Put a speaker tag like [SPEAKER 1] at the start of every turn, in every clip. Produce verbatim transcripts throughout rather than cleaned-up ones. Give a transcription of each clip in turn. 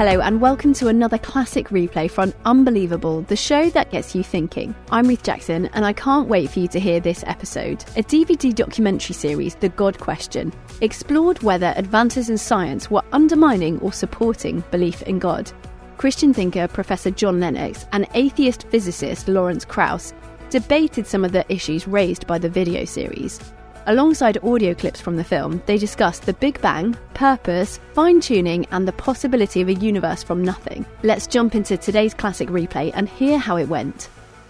[SPEAKER 1] Hello and welcome to another classic replay from Unbelievable, the show that gets you thinking. I'm Ruth Jackson and I can't wait for you to hear this episode. A D V D documentary series, The God Question, explored whether advances in science were undermining or supporting belief in God. Christian thinker Professor John Lennox and atheist physicist Lawrence Krauss debated some of the issues raised by the video series. Alongside audio clips from the film, they discussed the Big Bang, purpose, fine-tuning and the possibility of a universe from nothing. Let's jump into today's classic replay and hear how it went.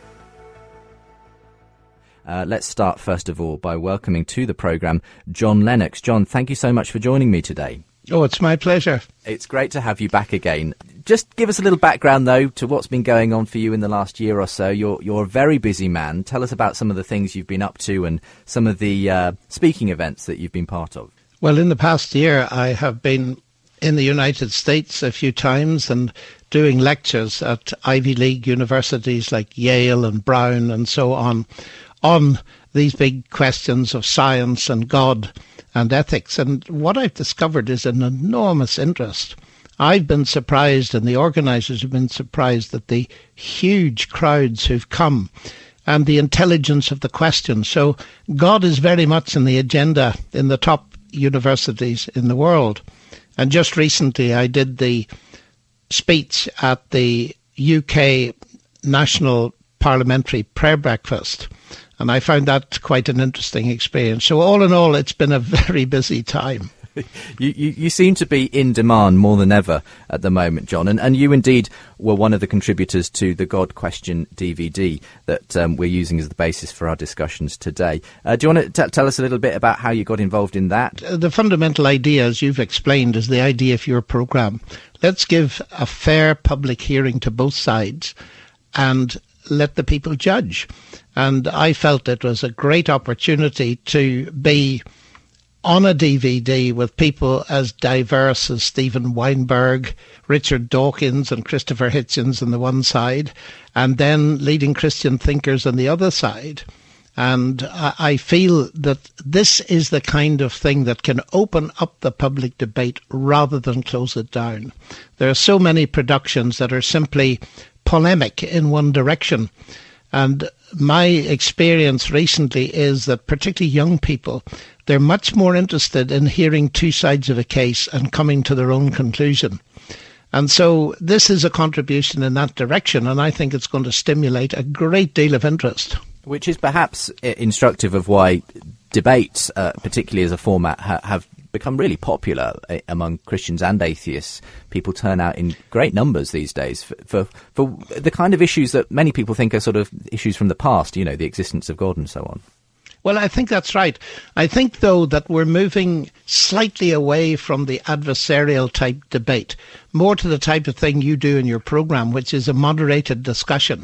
[SPEAKER 2] Uh, let's start, first of all, by welcoming to the programme John Lennox. John, thank you so much for joining me today.
[SPEAKER 3] Oh, it's my pleasure.
[SPEAKER 2] It's great to have you back again. Just give us a little background, though, to what's been going on for you in the last year or so. You're you're a very busy man. Tell us about some of the things you've been up to and some of the uh, speaking events that you've been part of.
[SPEAKER 3] Well, in the past year, I have been in the United States a few times and doing lectures at Ivy League universities like Yale and Brown and so on, on these big questions of science and God and ethics. And what I've discovered is an enormous interest. I've been surprised, and the organisers have been surprised, at the huge crowds who've come and the intelligence of the question. So God is very much in the agenda in the top universities in the world. And just recently I did the speech at the U K National Parliamentary Prayer Breakfast, and I found that quite an interesting experience. So all in all, it's been a very busy time.
[SPEAKER 2] You, you, you seem to be in demand more than ever at the moment, John, and, and you indeed were one of the contributors to the God Question D V D that um, we're using as the basis for our discussions today. Uh, do you want to t- tell us a little bit about how you got involved in that?
[SPEAKER 3] The fundamental idea, as you've explained, is the idea of your programme. Let's give a fair public hearing to both sides and let the people judge. And I felt it was a great opportunity to be on a D V D with people as diverse as Stephen Weinberg, Richard Dawkins and Christopher Hitchens on the one side, and then leading Christian thinkers on the other side. And I, I feel that this is the kind of thing that can open up the public debate rather than close it down. There are so many productions that are simply polemic in one direction. And my experience recently is that particularly young people, they're much more interested in hearing two sides of a case and coming to their own conclusion. And so this is a contribution in that direction, and I think it's going to stimulate a great deal of interest.
[SPEAKER 2] Which is perhaps instructive of why debates, uh, particularly as a format, ha- have become really popular among Christians and atheists. People turn out in great numbers these days for, for for the kind of issues that many people think are sort of issues from the past, you know, the existence of God and so on.
[SPEAKER 3] Well, I think that's right. I think, though, that we're moving slightly away from the adversarial type debate, more to the type of thing you do in your programme, which is a moderated discussion.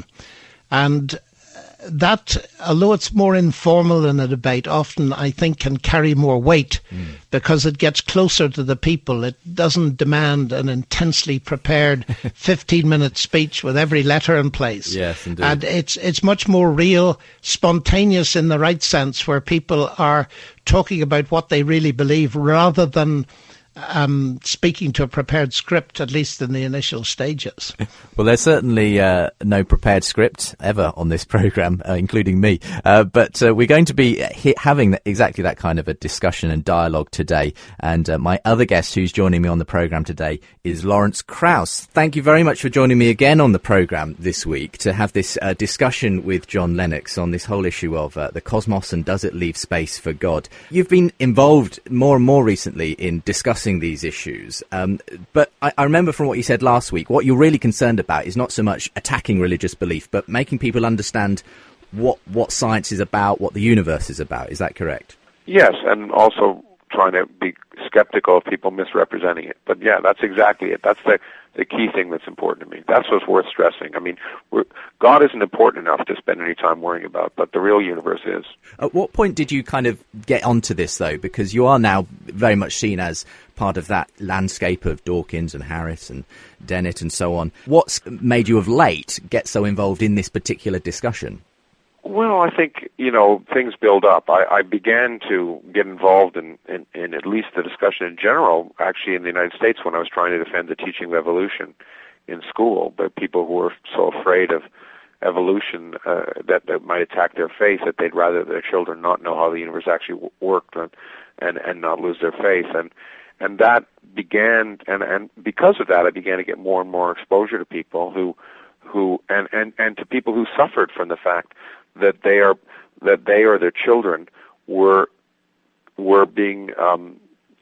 [SPEAKER 3] And that, although it's more informal than a debate, often I think can carry more weight mm. because it gets closer to the people. It doesn't demand an intensely prepared fifteen-minute speech with every letter in place.
[SPEAKER 2] Yes, indeed.
[SPEAKER 3] And it's it's much more real, spontaneous in the right sense, where people are talking about what they really believe rather than Um, speaking to a prepared script, at least in the initial stages.
[SPEAKER 2] Well, there's certainly uh, no prepared script ever on this programme, uh, including me. Uh, but uh, we're going to be he- having exactly that kind of a discussion and dialogue today. And uh, my other guest who's joining me on the programme today is Lawrence Krauss. Thank you very much for joining me again on the programme this week to have this uh, discussion with John Lennox on this whole issue of uh, the cosmos and does it leave space for God. You've been involved more and more recently in discussing these issues, um, but I, I remember from what you said last week, what you're really concerned about is not so much attacking religious belief, but making people understand what what science is about, what the universe is about. Is that correct?
[SPEAKER 4] Yes, and also trying to be skeptical of people misrepresenting it. But yeah, that's exactly it. That's the the key thing that's important to me. That's what's worth stressing. I mean, we're, God isn't important enough to spend any time worrying about, but the real universe is.
[SPEAKER 2] At what point did you kind of get onto this, though? Because you are now very much seen as part of that landscape of Dawkins and Harris and Dennett and so on. What's made you of late get so involved in this particular discussion?
[SPEAKER 4] Well, I think, you know, things build up. I, I began to get involved in, in, in at least the discussion in general, actually in the United States, when I was trying to defend the teaching of evolution in school. But people who were so afraid of evolution uh, that, that might attack their faith that they'd rather their children not know how the universe actually w- worked and, and, and not lose their faith. And and that began, and, and because of that, I began to get more and more exposure to people who, who and, and, and to people who suffered from the fact that they are that they or their children were were being um,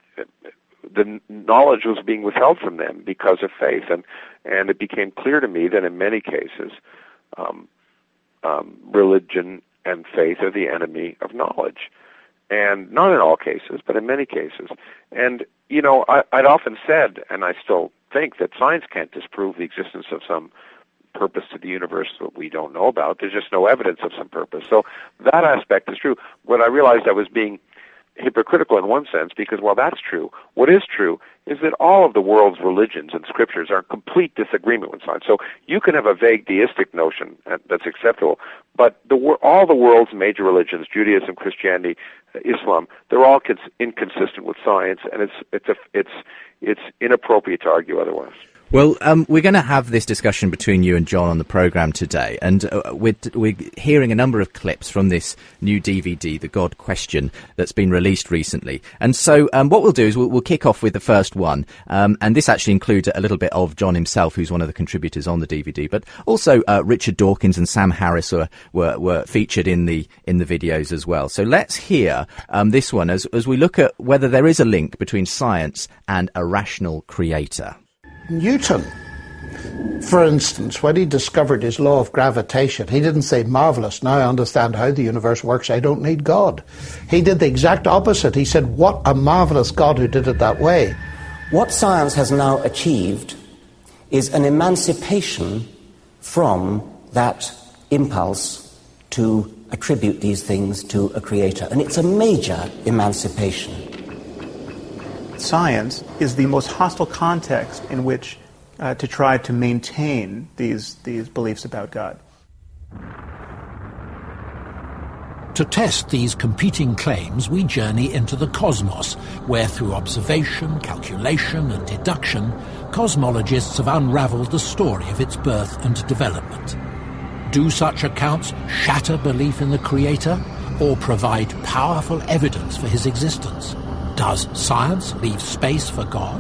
[SPEAKER 4] the knowledge was being withheld from them because of faith, and and it became clear to me that in many cases, um, um, religion and faith are the enemy of knowledge, and not in all cases, but in many cases. And you know, I, I'd often said, and I still think, that science can't disprove the existence of some purpose to the universe that we don't know about. There's just no evidence of some purpose. So that aspect is true. But I realized I was being hypocritical in one sense, because while that's true, what is true is that all of the world's religions and scriptures are in complete disagreement with science. So you can have a vague deistic notion that's acceptable, but the, all the world's major religions, Judaism, Christianity, Islam, they're all cons- inconsistent with science, and it's it's a, it's it's inappropriate to argue otherwise.
[SPEAKER 2] Well, um, we're going to have this discussion between you and John on the programme today, and uh, we're, we're hearing a number of clips from this new D V D, The God Question, that's been released recently. And so um, what we'll do is we'll, we'll kick off with the first one, um, and this actually includes a little bit of John himself, who's one of the contributors on the D V D, but also uh, Richard Dawkins and Sam Harris were, were, were featured in the in the videos as well. So let's hear um, this one as, as we look at whether there is a link between science and a rational creator.
[SPEAKER 3] Newton, for instance, when he discovered his law of gravitation, he didn't say, marvellous, now I understand how the universe works, I don't need God. He did the exact opposite. He said, what a marvellous God who did it that way.
[SPEAKER 5] What science has now achieved is an emancipation from that impulse to attribute these things to a creator. And it's a major emancipation.
[SPEAKER 6] Science is the most hostile context in which uh, to try to maintain these these beliefs about God.
[SPEAKER 7] To test these competing claims, we journey into the cosmos, where through observation, calculation and deduction, cosmologists have unravelled the story of its birth and development. Do such accounts shatter belief in the Creator, or provide powerful evidence for his existence? Does science leave space for God?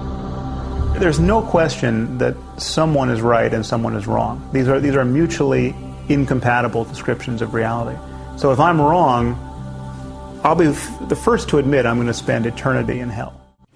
[SPEAKER 6] There's no question that someone is right and someone is wrong. These are these are mutually incompatible descriptions of reality. So if I'm wrong, I'll be f- the first to admit I'm going to spend eternity in hell.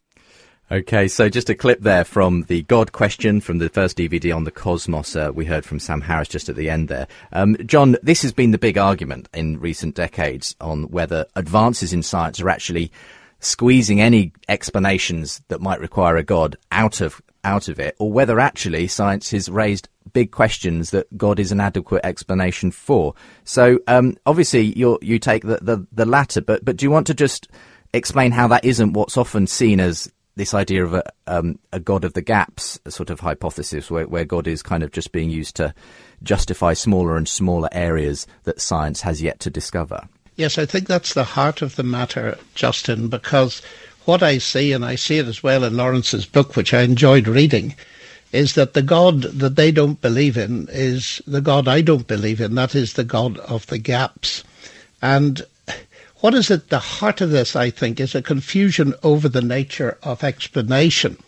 [SPEAKER 2] Okay, so just a clip there from the God Question from the first D V D on the cosmos. Uh, we heard from Sam Harris just at the end there. Um, John, this has been the big argument in recent decades on whether advances in science are actually squeezing any explanations that might require a God out of out of it, or whether actually science has raised big questions that God is an adequate explanation for. So um, obviously you you take the, the, the latter, but but do you want to just explain how that isn't what's often seen as this idea of a, um, a God of the gaps, a sort of hypothesis where, where God is kind of just being used to justify smaller and smaller areas that science has yet to discover?
[SPEAKER 3] Yes, I think that's the heart of the matter, Justin, because what I see, and I see it as well in Lawrence's book, which I enjoyed reading, is that the God that they don't believe in is the God I don't believe in. That is the God of the gaps. And what is at the heart of this, I think, is a confusion over the nature of explanation.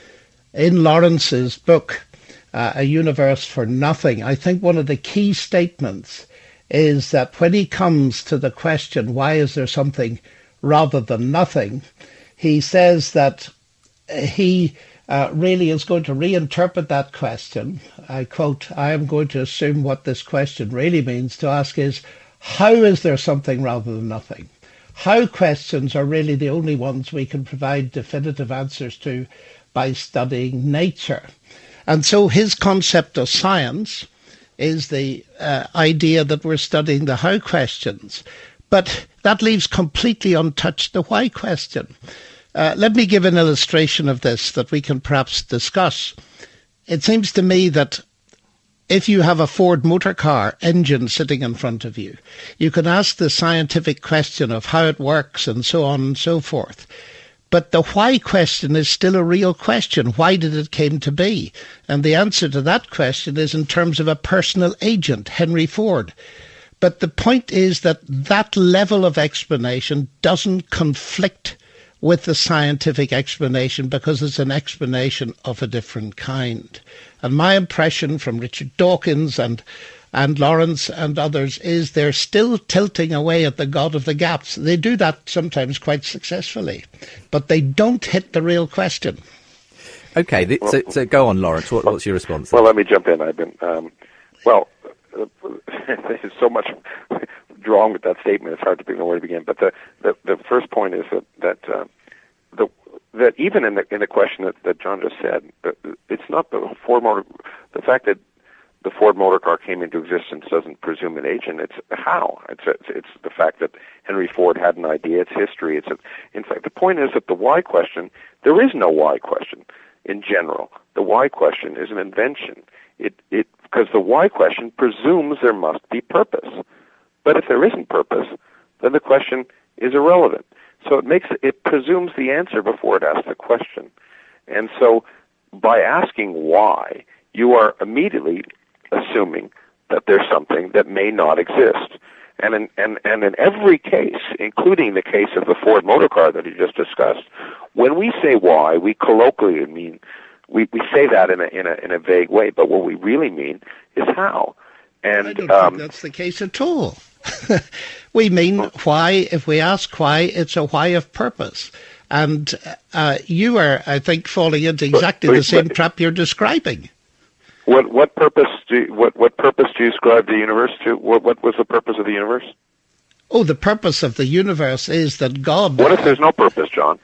[SPEAKER 3] In Lawrence's book, uh, A Universe for Nothing, I think one of the key statements is that when he comes to the question, why is there something rather than nothing, he says that he uh, really is going to reinterpret that question. I quote, I am going to assume what this question really means to ask is, how is there something rather than nothing? How questions are really the only ones we can provide definitive answers to by studying nature. And so his concept of science is the uh, idea that we're studying the how questions. But that leaves completely untouched the why question. Uh, let me give an illustration of this that we can perhaps discuss. It seems to me that if you have a Ford motor car engine sitting in front of you, you can ask the scientific question of how it works and so on and so forth. But the why question is still a real question. Why did it came to be? And the answer to that question is in terms of a personal agent, Henry Ford. But the point is that that level of explanation doesn't conflict with the scientific explanation because it's an explanation of a different kind. And my impression from Richard Dawkins and and Lawrence and others is they're still tilting away at the God of the gaps. They do that sometimes quite successfully, but they don't hit the real question.
[SPEAKER 2] Okay, the, so, so go on, Lawrence. What, what's your response?
[SPEAKER 4] Well, let me jump in. I've been, um, well, uh, there's so much wrong with that statement. It's hard to know where to begin. But the, the, the first point is that, that uh, the that even in the in the question that, that John just said, it's not the Ford motor. The fact that the Ford motor car came into existence doesn't presume an agent. It's how. It's it's, it's the fact that Henry Ford had an idea. It's history. It's a, in fact the point is that the why question. There is no why question in general. The why question is an invention. It it because the why question presumes there must be purpose. But if there isn't purpose, then the question is irrelevant. So it makes it presumes the answer before it asks the question. And so by asking why, you are immediately assuming that there's something that may not exist. And in, and, and in every case, including the case of the Ford motor car that you just discussed, when we say why, we colloquially mean, we, we say that in a, in a, in a vague way, but what we really mean is how. And
[SPEAKER 3] I don't
[SPEAKER 4] um,
[SPEAKER 3] think that's the case at all. We mean why. If we ask why, it's a why of purpose. And uh, you are, I think, falling into exactly
[SPEAKER 4] but,
[SPEAKER 3] the same
[SPEAKER 4] but,
[SPEAKER 3] trap you're describing.
[SPEAKER 4] What what purpose do you, what what purpose do you ascribe the universe to? What what was the purpose of the universe?
[SPEAKER 3] Oh, the purpose of the universe is that God.
[SPEAKER 4] What if there's no purpose, John?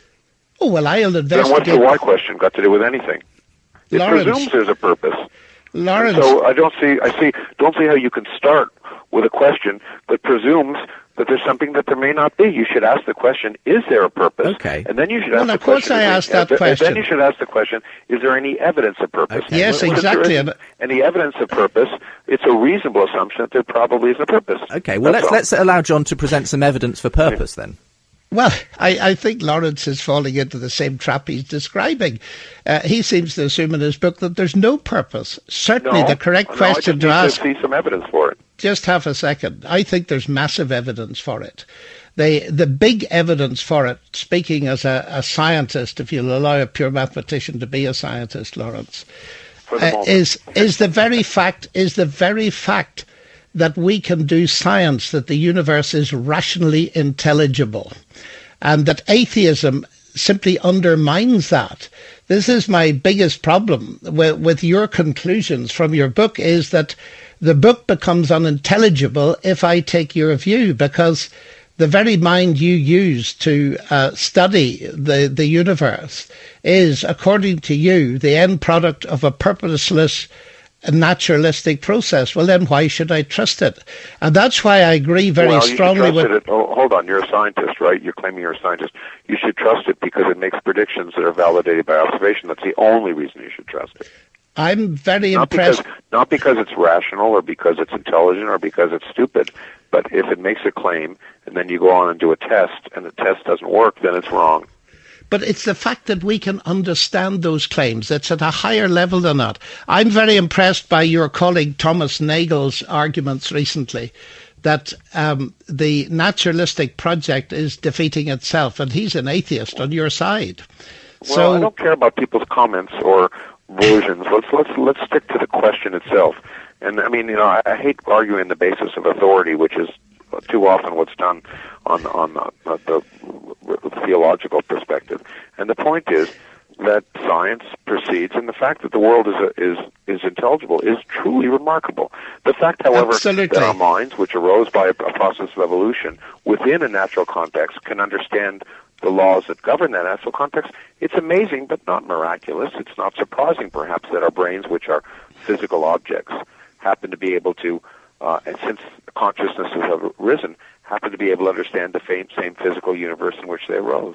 [SPEAKER 3] Oh well, I'll investigate.
[SPEAKER 4] Then what's the why question got to do with anything? It
[SPEAKER 3] Lawrence,
[SPEAKER 4] presumes there's a purpose.
[SPEAKER 3] Lawrence.
[SPEAKER 4] And so I don't see. I see. Don't see how you can start with a question that presumes that there's something that there may not be. You should ask the question, is there a purpose?
[SPEAKER 2] Okay.
[SPEAKER 4] And then you should
[SPEAKER 3] Well,
[SPEAKER 4] ask the
[SPEAKER 3] of course
[SPEAKER 4] question.
[SPEAKER 3] I asked that
[SPEAKER 4] and
[SPEAKER 3] question.
[SPEAKER 4] Then you should ask the question, is there any evidence of purpose?
[SPEAKER 2] Okay.
[SPEAKER 3] Yes,
[SPEAKER 4] When- when
[SPEAKER 3] exactly.
[SPEAKER 4] there isn't any evidence of purpose, it's a reasonable assumption that there probably is a purpose.
[SPEAKER 2] Okay, well,
[SPEAKER 4] That's
[SPEAKER 2] let's
[SPEAKER 4] all.
[SPEAKER 2] let's allow John to present some evidence for purpose then.
[SPEAKER 3] Well, I, I think Lawrence is falling into the same trap he's describing. Uh, he seems to assume in his book that there's no purpose. Certainly
[SPEAKER 4] No,
[SPEAKER 3] the correct
[SPEAKER 4] no,
[SPEAKER 3] question
[SPEAKER 4] I
[SPEAKER 3] to
[SPEAKER 4] just
[SPEAKER 3] ask...
[SPEAKER 4] need to see some evidence for it.
[SPEAKER 3] Just half a second. I think there's massive evidence for it. The the big evidence for it, speaking as a, a scientist, if you'll allow a pure mathematician to be a scientist, Lawrence,
[SPEAKER 4] For the
[SPEAKER 3] uh,
[SPEAKER 4] moment.
[SPEAKER 3] is is the very fact is the very fact that we can do science, that the universe is rationally intelligible, and that atheism simply undermines that. This is my biggest problem with, with your conclusions from your book, is that the book becomes unintelligible if I take your view, because the very mind you use to uh, study the, the universe is, according to you, the end product of a purposeless, naturalistic process. Well, then why should I trust it? And that's why I agree very
[SPEAKER 4] well,
[SPEAKER 3] strongly
[SPEAKER 4] you
[SPEAKER 3] with...
[SPEAKER 4] it. Oh, hold on, you're a scientist, right? You're claiming you're a scientist. You should trust it because it makes predictions that are validated by observation. That's the only reason you should trust it.
[SPEAKER 3] I'm very
[SPEAKER 4] Not
[SPEAKER 3] impressed...
[SPEAKER 4] because, not because it's rational or because it's intelligent or because it's stupid, but if it makes a claim and then you go on and do a test and the test doesn't work, then it's wrong.
[SPEAKER 3] But it's the fact that we can understand those claims. It's at a higher level than that. I'm very impressed by your colleague Thomas Nagel's arguments recently that um, the naturalistic project is defeating itself, and he's an atheist on your side.
[SPEAKER 4] Well,
[SPEAKER 3] so
[SPEAKER 4] I don't care about people's comments or versions. Let's let's let's stick to the question itself. And I mean, you know, I, I hate arguing the basis of authority, which is too often what's done on on the, the, the theological perspective. And the point is that science proceeds, and the fact that the world is a, is is intelligible is truly remarkable. The fact, however,
[SPEAKER 3] Absolutely.
[SPEAKER 4] that our minds, which arose by a, a process of evolution within a natural context, can understand the laws that govern that natural context, it's amazing, but not miraculous. It's not surprising, perhaps, that our brains, which are physical objects, happen to be able to, uh, and since consciousnesses have risen, happen to be able to understand the same, same physical universe in which they arose.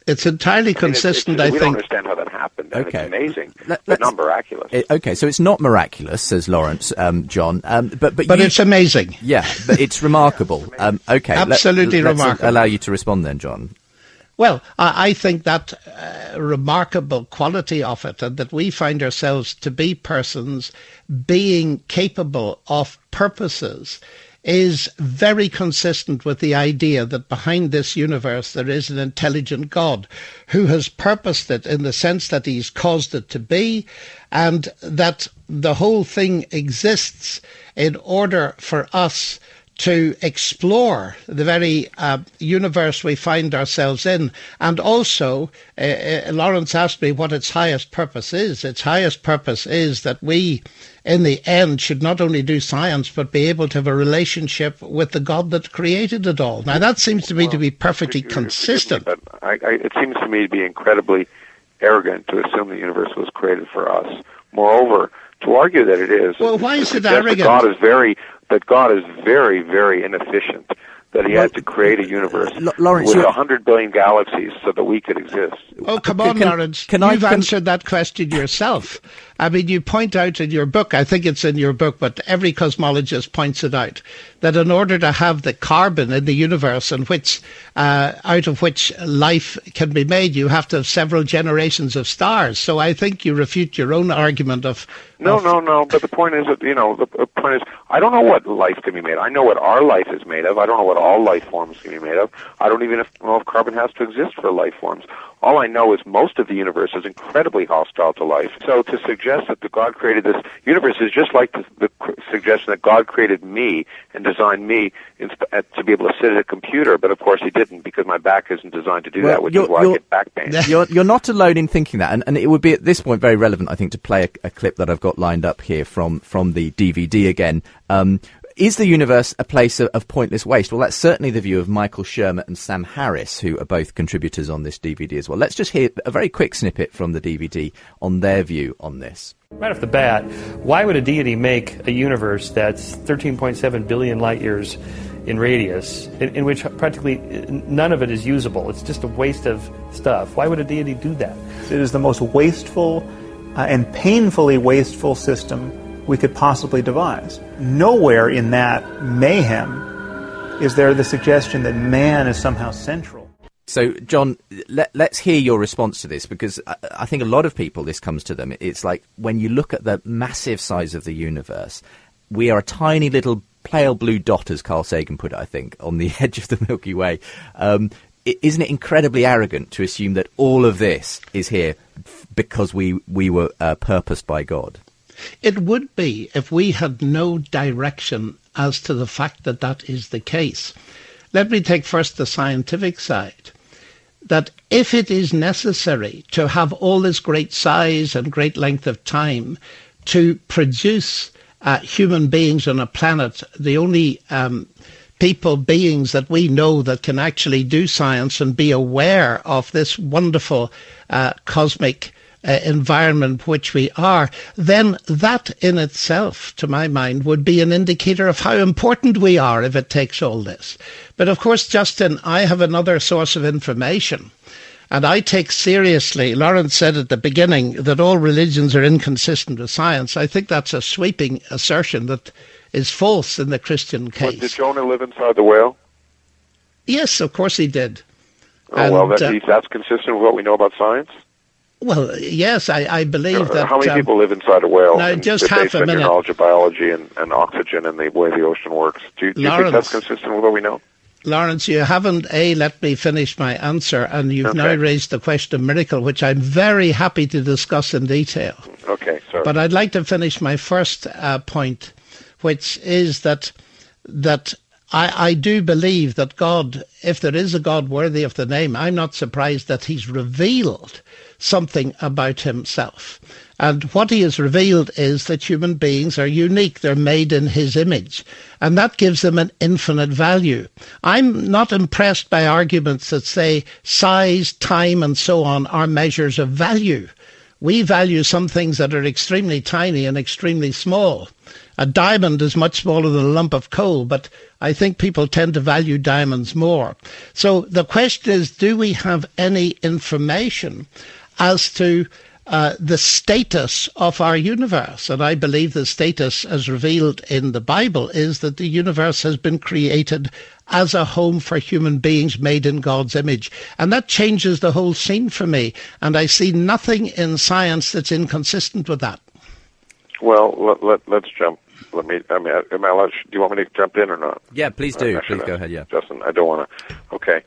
[SPEAKER 3] It's entirely consistent,
[SPEAKER 4] I, mean,
[SPEAKER 3] it's, it's,
[SPEAKER 4] I
[SPEAKER 3] we
[SPEAKER 4] think. We don't understand how that happened. And
[SPEAKER 2] Okay.
[SPEAKER 4] It's amazing,
[SPEAKER 2] Let,
[SPEAKER 4] but not miraculous.
[SPEAKER 2] It, okay, so it's not miraculous, says Lawrence, um, John. Um, but but,
[SPEAKER 3] but
[SPEAKER 2] you,
[SPEAKER 3] it's amazing.
[SPEAKER 2] Yeah, but it's remarkable. Um, okay.
[SPEAKER 3] Absolutely
[SPEAKER 2] let,
[SPEAKER 3] remarkable.
[SPEAKER 2] Let's allow you to respond then, John.
[SPEAKER 3] Well, I, I think that uh, remarkable quality of it, and that we find ourselves to be persons being capable of purposes, is very consistent with the idea that behind this universe there is an intelligent God who has purposed it in the sense that he's caused it to be, and that the whole thing exists in order for us to explore the very uh, universe we find ourselves in. And also, uh, uh, Lawrence asked me what its highest purpose is. Its highest purpose is that we, in the end, should not only do science, but be able to have a relationship with the God that created it all. Now, that seems to me well, to be perfectly consistent.
[SPEAKER 4] Me, but I, I, it seems to me to be incredibly arrogant to assume the universe was created for us. Moreover, to argue that it is...
[SPEAKER 3] Well, why is it arrogant?
[SPEAKER 4] God is very... that God is very, very inefficient, that he well, had to create a universe L- Lawrence, with a hundred billion galaxies so that we could exist.
[SPEAKER 3] Oh, come on, can, Lawrence. Can You've I, can... answered that question yourself. I mean, you point out in your book, I think it's in your book, but every cosmologist points it out, that in order to have the carbon in the universe in which, uh, out of which life can be made, you have to have several generations of stars. So I think you refute your own argument of...
[SPEAKER 4] No,
[SPEAKER 3] of...
[SPEAKER 4] no, no, but the point is that, you know, the, the point is, I don't know what life can be made. I know what our life is made of. I don't know what all life forms can be made of. I don't even know if carbon has to exist for life forms. All I know is most of the universe is incredibly hostile to life. So to suggest that the God created this universe is just like the, the suggestion that God created me and designed me in, uh, to be able to sit at a computer, but of course he didn't, because my back isn't designed to do well, that, which is why I get back pain.
[SPEAKER 2] You're, you're not alone in thinking that, and, and it would be at this point very relevant, I think, to play a, a clip that I've got lined up here from, from the D V D again. Um, Is the universe a place of, of pointless waste? Well, that's certainly the view of Michael Shermer and Sam Harris, who are both contributors on this D V D as well. Let's just hear a very quick snippet from the D V D on their view on this.
[SPEAKER 8] Right off the bat, why would a deity make a universe that's thirteen point seven billion light years in radius, in, in which practically none of it is usable? It's just a waste of stuff. Why would a deity do that?
[SPEAKER 6] It is the most wasteful uh, and painfully wasteful system we could possibly devise. Nowhere in that mayhem is there the suggestion that man is somehow central.
[SPEAKER 2] So, John, let, let's hear your response to this, because I, I think a lot of people, this comes to them. It's like when you look at the massive size of the universe, we are a tiny little pale blue dot, as Carl Sagan put it, I think, on the edge of the Milky Way. Um, isn't it incredibly arrogant to assume that all of this is here because we, we were uh, purposed by God?
[SPEAKER 3] It would be if we had no direction as to the fact that that is the case. Let me take first the scientific side. That if it is necessary to have all this great size and great length of time to produce uh, human beings on a planet, the only um, people, beings that we know that can actually do science and be aware of this wonderful uh, cosmic Uh, environment which we are, then that in itself, to my mind, would be an indicator of how important we are if it takes all this. But of course, Justin, I have another source of information, and I take seriously, Lawrence said at the beginning that all religions are inconsistent with science. I think that's a sweeping assertion that is false in the Christian case.
[SPEAKER 4] But did Jonah live inside the whale?
[SPEAKER 3] Yes, of course he did.
[SPEAKER 4] Oh, and, well, that, uh, that's consistent with what we know about science?
[SPEAKER 3] Well, yes, I, I believe that...
[SPEAKER 4] How many
[SPEAKER 3] um,
[SPEAKER 4] people live inside a whale?
[SPEAKER 3] Now, just half
[SPEAKER 4] based
[SPEAKER 3] a
[SPEAKER 4] on
[SPEAKER 3] minute.
[SPEAKER 4] Your knowledge of biology and, and oxygen and the way the ocean works. Do you, do you think that's consistent with what we know?
[SPEAKER 3] Lawrence, you haven't, A, let me finish my answer, and you've
[SPEAKER 4] okay.
[SPEAKER 3] now raised the question of miracle, which I'm very happy to discuss in detail.
[SPEAKER 4] Okay, sorry.
[SPEAKER 3] But I'd like to finish my first uh, point, which is that that I, I do believe that God, if there is a God worthy of the name, I'm not surprised that he's revealed something about himself. And what he has revealed is that human beings are unique. They're made in his image. And that gives them an infinite value. I'm not impressed by arguments that say size, time, and so on are measures of value. We value some things that are extremely tiny and extremely small. A diamond is much smaller than a lump of coal, but I think people tend to value diamonds more. So the question is, do we have any information as to uh, the status of our universe? And I believe the status as revealed in the Bible is that the universe has been created as a home for human beings made in God's image. And that changes the whole scene for me. And I see nothing in science that's inconsistent with that.
[SPEAKER 4] Well, let, let, let's jump. Let me, I mean, am I allowed, do you want me to jump in or not?
[SPEAKER 2] Yeah, please do. Please go ahead, yeah.
[SPEAKER 4] Justin, I don't want to. Okay.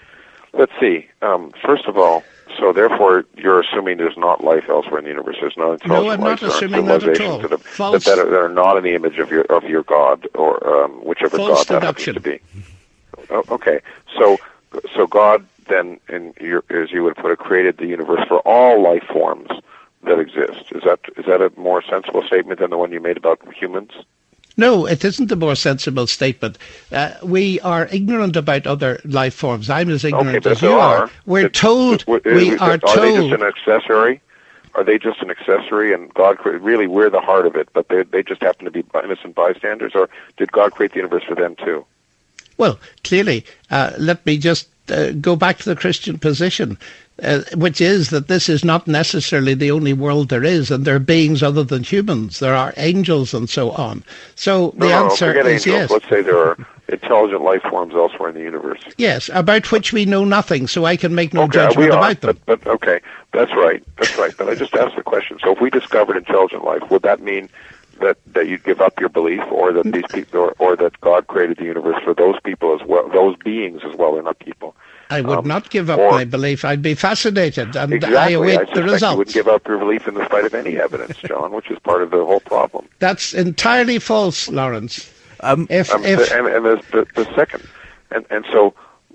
[SPEAKER 4] Let's see. Um, first of all, so therefore you're assuming there's not life elsewhere in the universe. There's no intelligent
[SPEAKER 3] No, I'm
[SPEAKER 4] life.
[SPEAKER 3] not assuming that at all.
[SPEAKER 4] That, have,
[SPEAKER 3] False.
[SPEAKER 4] That, are, that are not in the image of your of your God, or um, whichever
[SPEAKER 3] False
[SPEAKER 4] God that
[SPEAKER 3] deduction.
[SPEAKER 4] happens to be. Oh, okay. So, so God then, in your, as you would put it, created the universe for all life forms that exist. Is that is that a more sensible statement than the one you made about humans?
[SPEAKER 3] No, it isn't a more sensible statement. Uh, we are ignorant about other life forms. I'm as ignorant
[SPEAKER 4] okay, but
[SPEAKER 3] as
[SPEAKER 4] if they
[SPEAKER 3] you
[SPEAKER 4] are,
[SPEAKER 3] are. We're
[SPEAKER 4] it,
[SPEAKER 3] told,
[SPEAKER 4] it, it,
[SPEAKER 3] we
[SPEAKER 4] it,
[SPEAKER 3] are,
[SPEAKER 4] are
[SPEAKER 3] told.
[SPEAKER 4] Are they just an accessory? Are they just an accessory and God, cre- really, we're the heart of it, but they they just happen to be innocent bystanders? Or did God create the universe for them too?
[SPEAKER 3] Well, clearly, uh, let me just uh, go back to the Christian position, uh, which is that this is not necessarily the only world there is, and there are beings other than humans. There are angels and so on. So
[SPEAKER 4] no,
[SPEAKER 3] the
[SPEAKER 4] no,
[SPEAKER 3] answer
[SPEAKER 4] forget
[SPEAKER 3] is
[SPEAKER 4] angels.
[SPEAKER 3] yes.
[SPEAKER 4] Let's say there are intelligent life forms elsewhere in the universe.
[SPEAKER 3] Yes, about which we know nothing, so I can make no
[SPEAKER 4] okay,
[SPEAKER 3] judgment
[SPEAKER 4] we are,
[SPEAKER 3] about them.
[SPEAKER 4] But, but okay, that's right, that's right. But I just asked the question. So if we discovered intelligent life, would that mean that, that you'd give up your belief, or that these people, or, or that God created the universe for those people as well, those beings as well? They're not people.
[SPEAKER 3] I would
[SPEAKER 4] um,
[SPEAKER 3] not give up
[SPEAKER 4] or,
[SPEAKER 3] my belief. I'd be fascinated, and
[SPEAKER 4] exactly,
[SPEAKER 3] I await
[SPEAKER 4] I
[SPEAKER 3] the
[SPEAKER 4] suspect
[SPEAKER 3] results.
[SPEAKER 4] You wouldn't give up your belief in the spite of any evidence, John, which is part of the whole problem.
[SPEAKER 3] That's entirely false, Lawrence.
[SPEAKER 2] Um,
[SPEAKER 3] if,
[SPEAKER 4] um,
[SPEAKER 3] if,
[SPEAKER 4] and and the, the, the second, and and so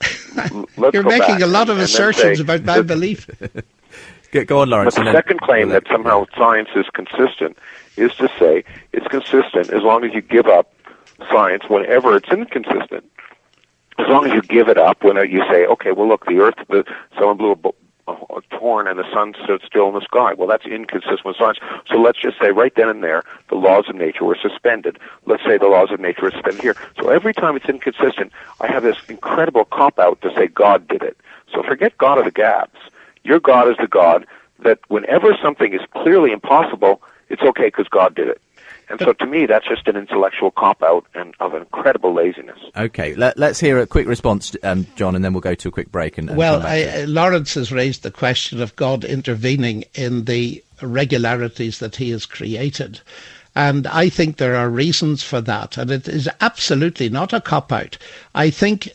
[SPEAKER 4] let's
[SPEAKER 3] you're
[SPEAKER 4] go
[SPEAKER 3] making
[SPEAKER 4] back
[SPEAKER 3] a lot
[SPEAKER 4] and,
[SPEAKER 3] of
[SPEAKER 4] and
[SPEAKER 3] assertions
[SPEAKER 4] say,
[SPEAKER 3] about my belief.
[SPEAKER 2] Go, go on, Lawrence.
[SPEAKER 4] But the second claim that somehow science is consistent is to say it's consistent as long as you give up science whenever it's inconsistent. As long as you give it up when you say, okay, well, look, the Earth, the someone blew a, bo- a horn and the sun stood still in the sky. Well, that's inconsistent with science. So let's just say right then and there, the laws of nature were suspended. Let's say the laws of nature were suspended here. So every time it's inconsistent, I have this incredible cop-out to say God did it. So forget God of the gaps. Your God is the God that whenever something is clearly impossible, it's okay because God did it. And so to me, that's just an intellectual cop-out and of incredible laziness.
[SPEAKER 2] Okay, let, let's hear a quick response, um, John, and then we'll go to a quick break. And, and
[SPEAKER 3] well,
[SPEAKER 2] come back
[SPEAKER 3] I,
[SPEAKER 2] to it.
[SPEAKER 3] Lawrence has raised the question of God intervening in the regularities that he has created. And I think there are reasons for that. And it is absolutely not a cop-out. I think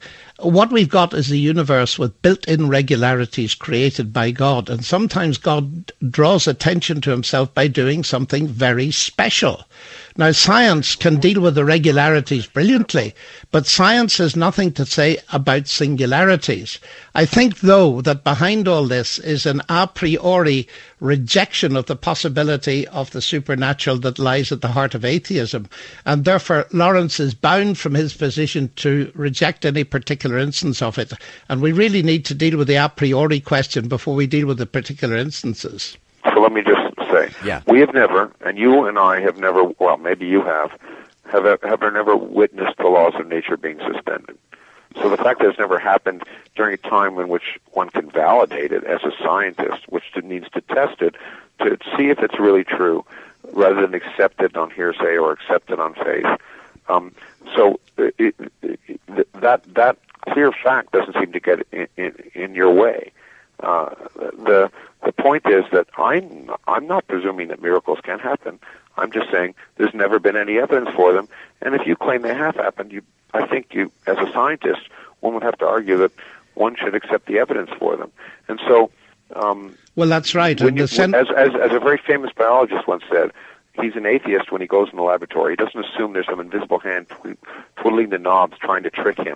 [SPEAKER 3] what we've got is a universe with built-in regularities created by God. And sometimes God draws attention to himself by doing something very special. Now, science can deal with irregularities brilliantly, but science has nothing to say about singularities. I think, though, that behind all this is an a priori rejection of the possibility of the supernatural that lies at the heart of atheism. And therefore, Lawrence is bound from his position to reject any particular instance of it. And we really need to deal with the a priori question before we deal with the particular instances.
[SPEAKER 4] So let me just say,
[SPEAKER 2] yeah.
[SPEAKER 4] we have never, and you and I have never, well, maybe you have, have, have never witnessed the laws of nature being suspended. So the fact that it's never happened during a time in which one can validate it as a scientist, which needs to test it to see if it's really true, rather than accept it on hearsay or accept it on faith. Um, so it, it, it, that that clear fact doesn't seem to get in, in, in your way. Uh, the the point is that I'm I'm not presuming that miracles can happen. I'm just saying there's never been any evidence for them. And if you claim they have happened, you I think you, as a scientist, one would have to argue that one should accept the evidence for them. And so, um,
[SPEAKER 3] well, that's right.
[SPEAKER 4] When you,
[SPEAKER 3] the sen-
[SPEAKER 4] as, as as a very famous biologist once said, he's an atheist when he goes in the laboratory. He doesn't assume there's some invisible hand tw- twiddling the knobs trying to trick him.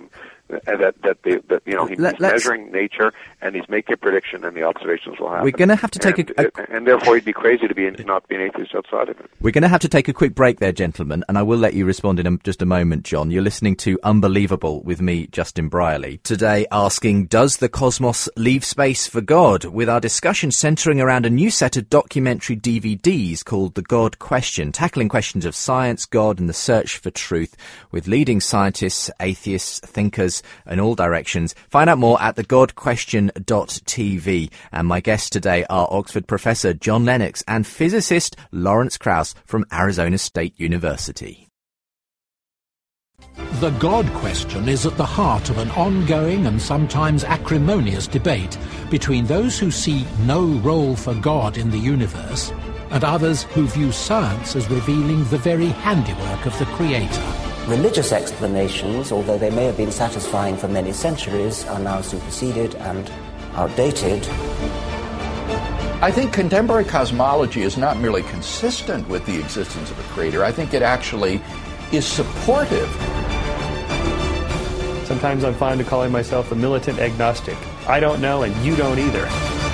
[SPEAKER 4] and that that, they, that you know he,
[SPEAKER 2] Let,
[SPEAKER 4] he's measuring nature and he's making a prediction, and the observations will happen.
[SPEAKER 2] We're going to have to take
[SPEAKER 4] and,
[SPEAKER 2] a, a
[SPEAKER 4] and therefore he'd be crazy to be in, not be an atheist outside of it.
[SPEAKER 2] We're going to have to take a quick break there, gentlemen, and I will let you respond in a, just a moment, John. You're listening to Unbelievable with me, Justin Brierley. Today asking, does the cosmos leave space for God? With our discussion centering around a new set of documentary D V Ds called The God Question, tackling questions of science, God and the search for truth with leading scientists, atheists, thinkers in all directions. Find out more at the god question dot t v. And my guests today are Oxford professor John Lennox and physicist Lawrence Krauss from Arizona State University.
[SPEAKER 7] The God question is at the heart of an ongoing and sometimes acrimonious debate between those who see no role for God in the universe and others who view science as revealing the very handiwork of the Creator.
[SPEAKER 5] Religious explanations, although they may have been satisfying for many centuries, are now superseded and outdated.
[SPEAKER 9] I think contemporary cosmology is not merely consistent with the existence of a creator. I think it actually is supportive.
[SPEAKER 8] Sometimes I'm fond of calling myself a militant agnostic. I don't know, and you don't either.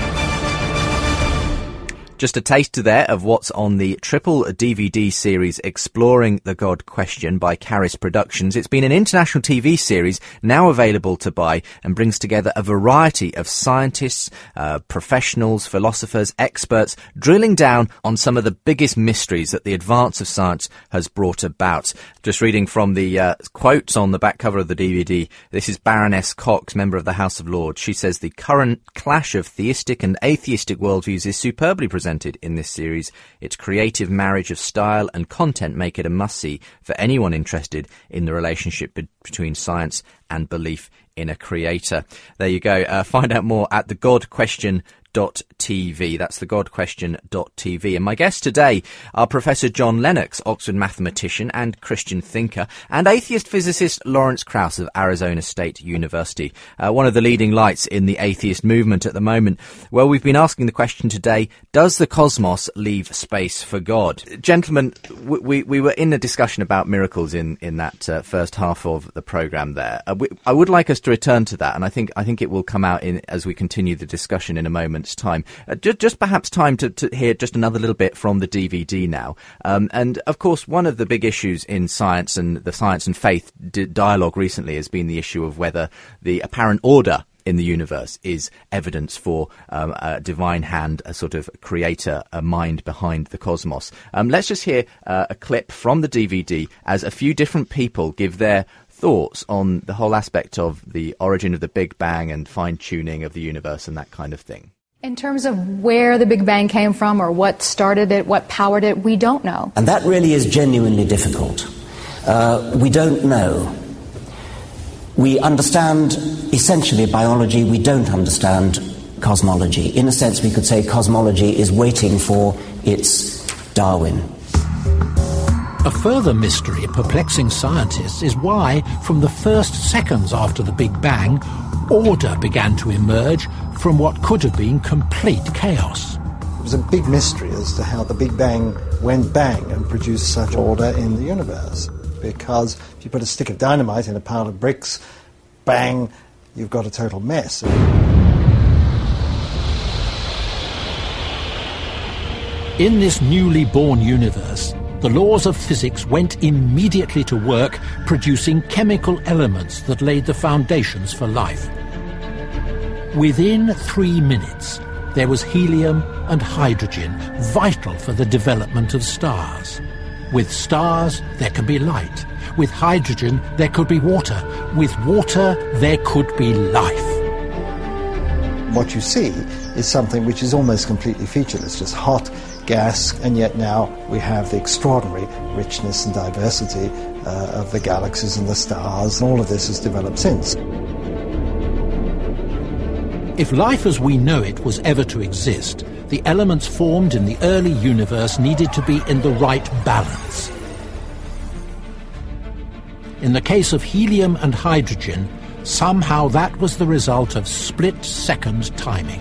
[SPEAKER 2] Just a taste there of what's on the triple D V D series Exploring the God Question by Caris Productions. It's been an international T V series now available to buy and brings together a variety of scientists, uh, professionals, philosophers, experts, drilling down on some of the biggest mysteries that the advance of science has brought about. Just reading from the uh, quotes on the back cover of the D V D, this is Baroness Cox, member of the House of Lords. She says the current clash of theistic and atheistic worldviews is superbly presented in this series. Its creative marriage of style and content make it a must-see for anyone interested in the relationship be- between science and belief in a creator. There you go. Uh, find out more at the god question dot t v. That's the god question dot t v. And my guests today are Professor John Lennox, Oxford mathematician and Christian thinker, and atheist physicist Lawrence Krauss of Arizona State University, uh, one of the leading lights in the atheist movement at the moment. Well, we've been asking the question today, does the cosmos leave space for God? Gentlemen, we, we were in a discussion about miracles in, in that uh, first half of the programme there. Uh, we, I would like us to return to that, and I think I think it will come out in as we continue the discussion in a moment. Time. Uh, just, just perhaps time to, to hear just another little bit from the D V D now. Um, and, of course, one of the big issues in science and the science and faith di- dialogue recently has been the issue of whether the apparent order in the universe is evidence for um, a divine hand, a sort of creator, a mind behind the cosmos. Um, let's just hear uh, a clip from the D V D as a few different people give their thoughts on the whole aspect of the origin of the Big Bang and fine-tuning of the universe and that kind of thing.
[SPEAKER 10] In terms of where the Big Bang came from or what started it, what powered it, we don't know.
[SPEAKER 5] And that really is genuinely difficult. Uh, we don't know. We understand essentially biology, we don't understand cosmology. In a sense, we could say cosmology is waiting for its Darwin.
[SPEAKER 7] A further mystery perplexing scientists is why, from the first seconds after the Big Bang, order began to emerge from what could have been complete chaos.
[SPEAKER 11] It was a big mystery as to how the Big Bang went bang and produced such order in the universe. Because if you put a stick of dynamite in a pile of bricks, bang, you've got a total mess.
[SPEAKER 7] In this newly born universe, the laws of physics went immediately to work producing chemical elements that laid the foundations for life. Within three minutes, there was helium and hydrogen, vital for the development of stars. With stars, there can be light. With hydrogen, there could be water. With water, there could be life.
[SPEAKER 11] What you see is something which is almost completely featureless, just hot gas, and yet now we have the extraordinary richness and diversity uh, of the galaxies and the stars, and all of this has developed since.
[SPEAKER 7] If life as we know it was ever to exist, the elements formed in the early universe needed to be in the right balance. In the case of helium and hydrogen, somehow that was the result of split-second timing.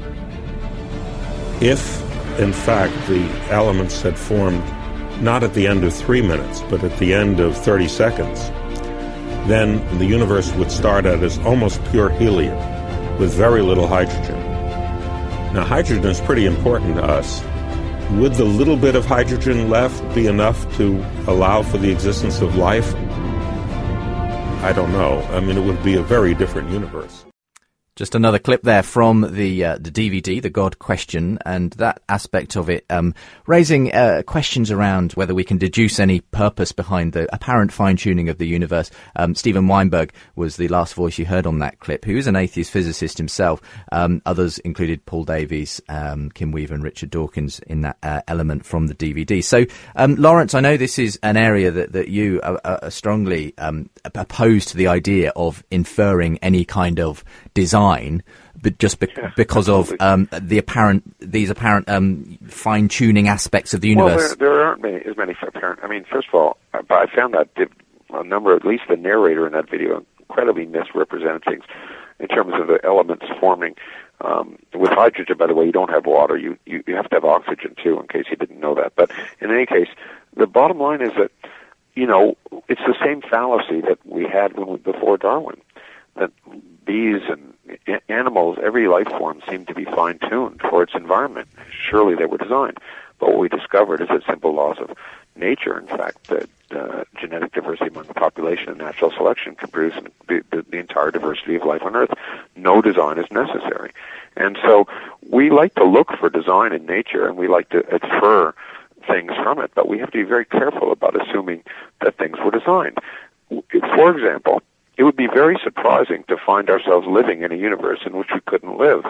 [SPEAKER 12] If, in fact, the elements had formed not at the end of three minutes, but at the end of thirty seconds, then the universe would start out as almost pure helium with very little hydrogen. Now, hydrogen is pretty important to us. Would the little bit of hydrogen left be enough to allow for the existence of life? I don't know. I mean, it would be a very different universe.
[SPEAKER 2] Just another clip there from the uh, the D V D, The God Question, and that aspect of it um, raising uh, questions around whether we can deduce any purpose behind the apparent fine-tuning of the universe. Um, Steven Weinberg was the last voice you heard on that clip, who is an atheist physicist himself. Um, others included Paul Davies, um, Kim Weaver and Richard Dawkins in that uh, element from the D V D. So, um, Lawrence, I know this is an area that, that you are, are strongly um, opposed to the idea of inferring any kind of design, but just be- yeah, because absolutely. of um, the apparent, these apparent um, fine-tuning aspects of the universe.
[SPEAKER 4] Well, there, there aren't many, as many apparent. I mean, first of all, I found that a number, at least the narrator in that video, incredibly misrepresented things in terms of the elements forming. Um, with hydrogen, by the way, you don't have water. You, you you have to have oxygen too, in case you didn't know that. But in any case, the bottom line is that, you know, it's the same fallacy that we had when we, before Darwin, that bees and animals, every life form seemed to be fine-tuned for its environment. Surely they were designed. But what we discovered is that simple laws of nature, in fact, that uh, genetic diversity among the population and natural selection can produce the, the, the entire diversity of life on Earth. No design is necessary. And so we like to look for design in nature, and we like to infer things from it, but we have to be very careful about assuming that things were designed. For example, it would be very surprising to find ourselves living in a universe in which we couldn't live.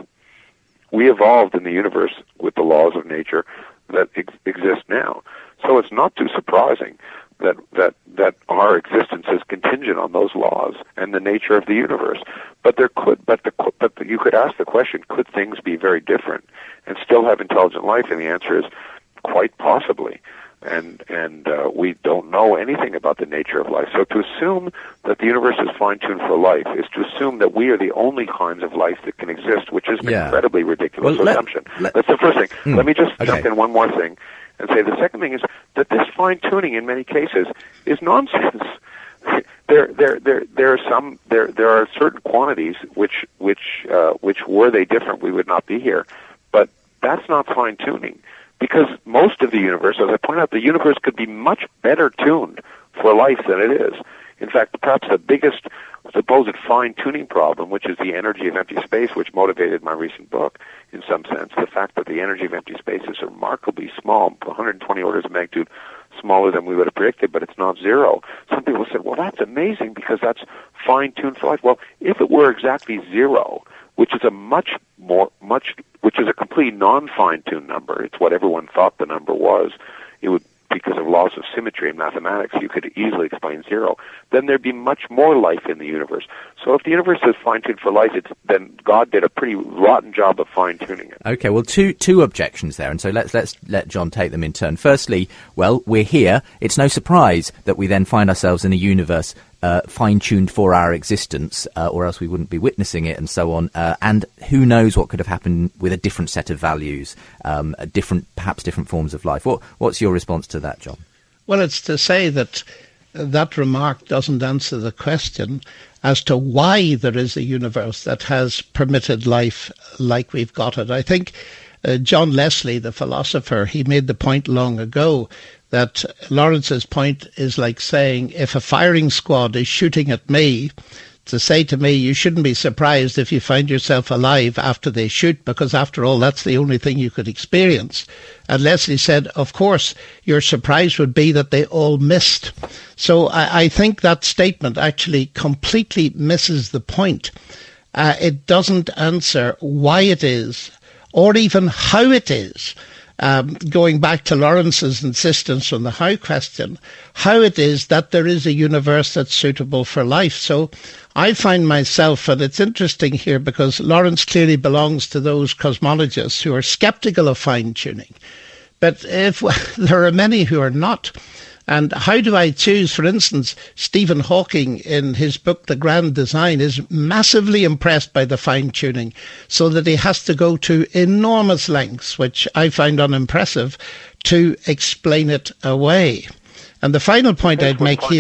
[SPEAKER 4] We evolved in the universe with the laws of nature that ex- exist now. So it's not too surprising that, that, that our existence is contingent on those laws and the nature of the universe. But there could, but the, but the, you could ask the question, could things be very different and still have intelligent life? And the answer is quite possibly. And and uh, we don't know anything about the nature of life. So to assume that the universe is fine-tuned for life is to assume that we are the only kinds of life that can exist, which is an yeah. incredibly ridiculous well, let, assumption. Let, That's the first thing. Mm, let me just okay. jump in one more thing and say the second thing is that this fine-tuning in many cases is nonsense. There, there, there, there are some. There, there are certain quantities which, which, uh, which were they different, we would not be here. But that's not fine-tuning. Because most of the universe, as I point out, the universe could be much better tuned for life than it is. In fact, perhaps the biggest supposed fine-tuning problem, which is the energy of empty space, which motivated my recent book, in some sense, the fact that the energy of empty space is remarkably small, one hundred twenty orders of magnitude smaller than we would have predicted, but it's not zero. Some people said, well, that's amazing because that's fine-tuned for life. Well, if it were exactly zero, which is a much more, much, which is a complete non-fine-tuned number. It's what everyone thought the number was. It would, because of laws of symmetry in mathematics, you could easily explain zero. Then there'd be much more life in the universe. So if the universe is fine-tuned for life, it's, then God did a pretty rotten job of fine-tuning it.
[SPEAKER 2] Okay, well, two two objections there, and so let's let's let John take them in turn. Firstly, well, we're here. It's no surprise that we then find ourselves in a universe Uh, fine-tuned for our existence, uh, or else we wouldn't be witnessing it, and so on. Uh, and who knows what could have happened with a different set of values, um, a different, perhaps different forms of life. What, what's your response to that, John?
[SPEAKER 3] Well, it's to say that that remark doesn't answer the question as to why there is a universe that has permitted life like we've got it. I think uh, John Leslie, the philosopher, he made the point long ago that Lawrence's point is like saying, if a firing squad is shooting at me, to say to me, you shouldn't be surprised if you find yourself alive after they shoot, because after all, that's the only thing you could experience. And Leslie said, of course, your surprise would be that they all missed. So I, I think that statement actually completely misses the point. Uh, it doesn't answer why it is, or even how it is. Um, going back to Lawrence's insistence on the how question, how it is that there is a universe that's suitable for life. So I find myself, and it's interesting here because Lawrence clearly belongs to those cosmologists who are skeptical of fine-tuning. But if there are many who are not. And how do I choose? For instance, Stephen Hawking, in his book, The Grand Design, is massively impressed by the fine-tuning, so that he has to go to enormous lengths, which I find unimpressive, to explain it away. And the final point I'd make here...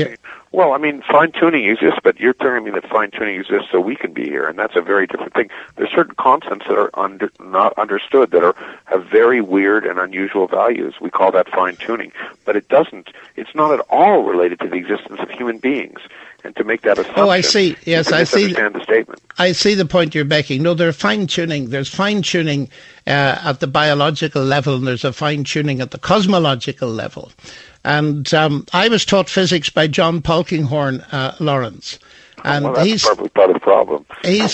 [SPEAKER 4] Well, I mean, fine-tuning exists, but you're telling me that fine-tuning exists so we can be here, and that's a very different thing. There's certain constants that are under, not understood that are have very weird and unusual values. We call that fine-tuning, but it doesn't. It's not at all related to the existence of human beings. And to make that assumption,
[SPEAKER 3] oh, I see. Yes, I see.
[SPEAKER 4] Understand the statement.
[SPEAKER 3] I see the point you're making. No, there's fine-tuning. There's fine-tuning uh, at the biological level, and there's a fine-tuning at the cosmological level. And um, I was taught physics by John Polkinghorne, uh, Lawrence. And
[SPEAKER 4] well, that's
[SPEAKER 3] he's
[SPEAKER 4] probably part of the problem.
[SPEAKER 3] He's,